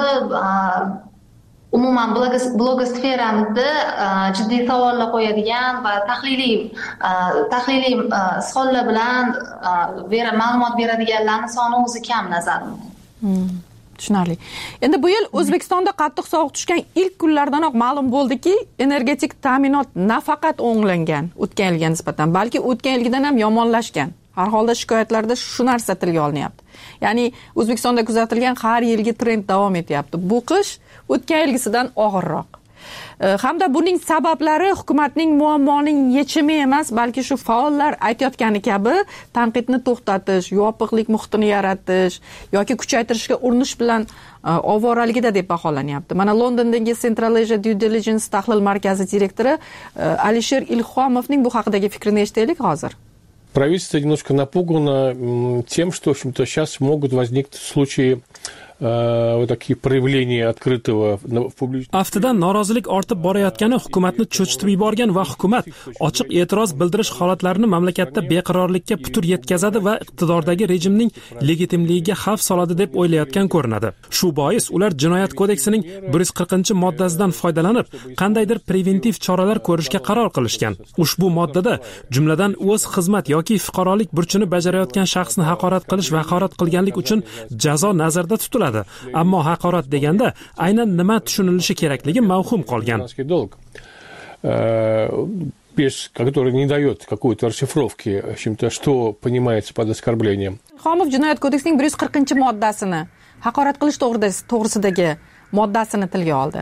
umuman blogosferamizda jiddiy savollar qo'yadigan va tahliliy tahliliy savollar bilan ma'lumot beradiganlarning soni o'zi kam nazarimda. Tushunarli. Endi bu yil O'zbekistonda qattiq sovuq tushgan ilk kunlardanoq ma'lum bo'ldiki, energetik ta'minot nafaqat o'nglangan o'tgan yilga nisbatan, balki o'tgan yilgidan ham yomonlashgan. Har holda shikoyatlarda shu narsa tilga olinyapti. Ya'ni O'zbekistonda kuzatilgan har yilgi trend davom etyapti. Bu qish o'tgan yilgisidan og'irroq. Hamda buning sabablari hukumatning muammoning yechimi emas, balki shu faollar aytayotgani kabi tanqidni to'xtatish, yopiqlik muhitini yaratish yoki kuchaytirishga urinish bilan ovoraligida deb baholanyapti. Mana Londondagi Central Asia Due Diligence tahlil markazi direktori Alisher Ilhomovning bu haqidagi fikrini eshitaylik hozir. Правительство немножко напугано тем, что, в общем-то, сейчас могут возникнуть случаи вот такие проявления открытого в публичном. Aftidan norozilik ortib borayotgani hukumatni cho'chitib yuborgan va hukumat ochiq e'tiroz bildirish holatlarini mamlakatda beqarorlikka putur yetkazadi va iqtidordagi rejimning legitimligiga xavf soladi deb o'ylayotgan ko'rinadi. Shu bois ular jinoyat kodeksining bir yuz qirqinchi moddasidan foydalanib, qandaydir preventiv choralar ko'rishga qaror qilishgan. Ushbu moddada jumladan o'z xizmat yoki fuqarolik burchini bajarayotgan shaxsni haqorat qilish va haqorat qilganlik uchun jazo nazarda tutiladi. Ammo haqorat deganda aynan nima tushunilishi kerakligi mavhum qolgan. Без, который не дает какой-то расшифровки, в общем-то, что понимается под оскорблением. Xomov jinoyat kodeksining bir yuz qirqinchi moddasini, haqorat qilish to'g'risidagi moddasini tilga oldi.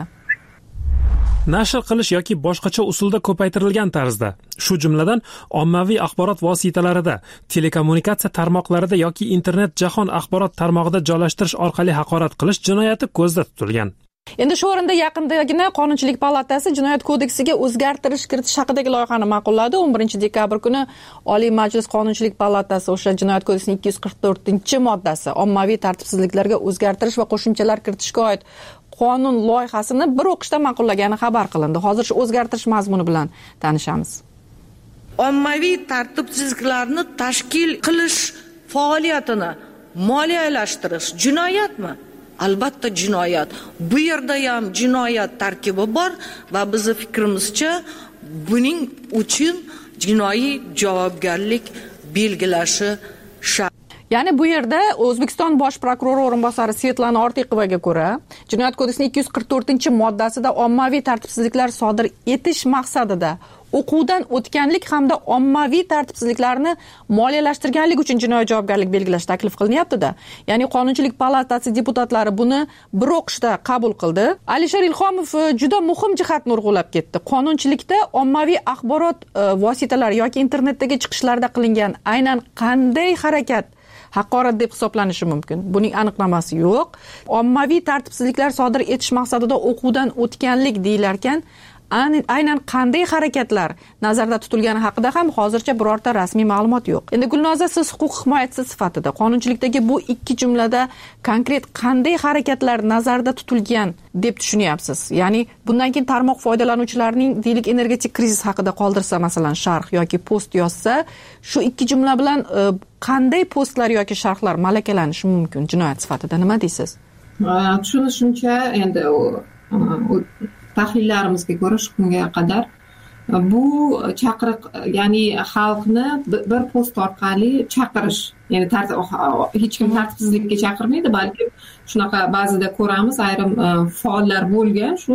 Nashr qilish yoki boshqacha usulda ko'paytirilgan tarzda, shu jumladan ommaviy axborot vositalarida, telekommunikatsiya tarmoqlarida yoki internet jahon axborot tarmog'ida joylashtirish orqali haqorat qilish jinoyati ko'zda tutilgan. Endi shu o'rinda yaqindagina Qonunchilik palatasi jinoyat kodeksiga o'zgartirish kiritish haqidagi loyihani ma'qulladi. o'n birinchi dekabr kuni Oliy Majlis Qonunchilik palatasi o'sha jinoyat kodeksining ikki yuz qirq to'rtinchi moddasi ommaviy tartibsizliklarga o'zgartirish va qo'shimchalar kiritishga oid qonun loyihasini bir o'qishda ma'qullagani xabar qilindi. Hozir shu o'zgartirish mazmuni bilan tanishamiz. Ommaviy tartibsizliklarni tashkil qilish faoliyatini moliyalashtirish jinoyatmi? Albatta jinoyat. Bu yerda ham jinoyat tarkibi bor va bizning fikrimizcha buning uchun jinoiy javobgarlik belgilashi shart. Ya'ni bu yerda O'zbekiston bosh prokurori o'rinbosari Svetlana Ortiqovaga ko'ra, Jinoyat kodeksining ikki yuz qirq to'rtinchi moddasida ommaviy tartibsizliklar sodir etish maqsadida o'quvdan o'tganlik hamda ommaviy tartibsizliklarni moliyalashtirganlik uchun jinoiy javobgarlik belgilash taklif qilinyapti-da. Ya'ni Qonunchilik palatasi deputatlari buni bir o'qishda qabul qildi. Alisher Ilhomov juda muhim jihatni urg'ulab ketdi. Qonunchilikda ommaviy axborot vositalari yoki internetdagi chiqishlarda qilingan aynan qanday harakat haqorat deb hisoblanishi mumkin. Buning aniqlamasi yo'q. Ommaviy tartibsizliklar sodir etish maqsadida o'quvdan o'tganlik deyilarkan, aynan qanday harakatlar nazarda tutilgani haqida ham hozircha birorta rasmiy ma'lumot yo'q. Endi Gulnoza, siz huquq himoyachisi sifatida qonunchilikdagi bu ikki jumlada konkret qanday harakatlar nazarda tutilgan deb tushunyapsiz? Ya'ni bundan keyin tarmoq foydalanuvchilarining deylik energetik krizis haqida qoldirsa, masalan, sharh yoki post yozsa, shu ikki jumla bilan qanday postlar yoki sharhlar malakalanishi mumkin jinoyat sifatida? Nima deysiz? Tushunishimcha, endi tahlillarimizga ko'ra shu kunga qadar bu chaqiriq, ya'ni xalqni bir post orqali chaqirish, ya'ni hech kim tartibsizlikka chaqirmaydi, balki shunaqa ba'zida ko'ramiz, ayrim faollar bo'lgan shu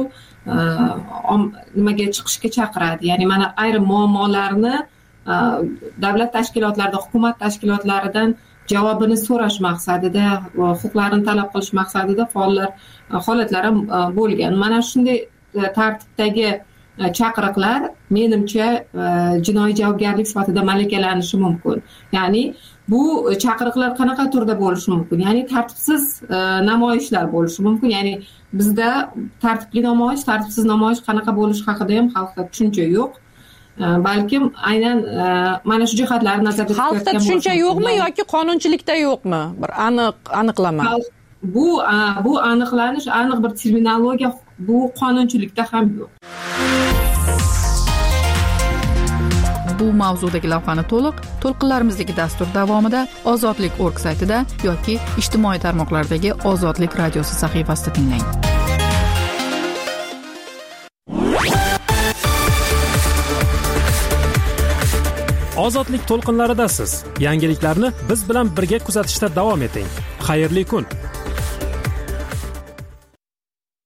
nimaga chiqishga chaqiradi. Ya'ni mana ayrim muammolarni davlat tashkilotlarida, hukumat tashkilotlaridan javobini so'rash maqsadida va huquqlarini talab qilish maqsadida faollar holatlari bo'lgan. Mana shunday tartibdagi chaqiriqlar menimcha jinoiy javobgarlik sifatida malakалanishi mumkin. Ya'ni bu chaqiriqlar qanaqa turda bo'lishi mumkin? Ya'ni tartibsiz namoyishlar bo'lishi mumkin. Ya'ni bizda tartibli namoyish, tartibsiz namoyish qanaqa bo'lishi haqida ham xalqda tushuncha yo'q. Balkim aynan mana shu jihatlarni nazarda tutayotgan xalqda tushuncha yo'qmi yoki qonunchilikda yo'qmi? Bir aniq aniqlama. Bu bu aniqlanish, aniq bir terminologiya bu qonunchilikda ham yo'q. Bu mavzudagi lavhani to'liq to'lqinlarimizdagi dastur davomida ozodlik точка org saytida yoki ijtimoiy tarmoqlardagi Ozodlik radiosi sahifasida tinglang. Ozodlik to'lqinlaridasiz. Yangiliklarni biz bilan birga kuzatishda davom eting. Xayrli kun.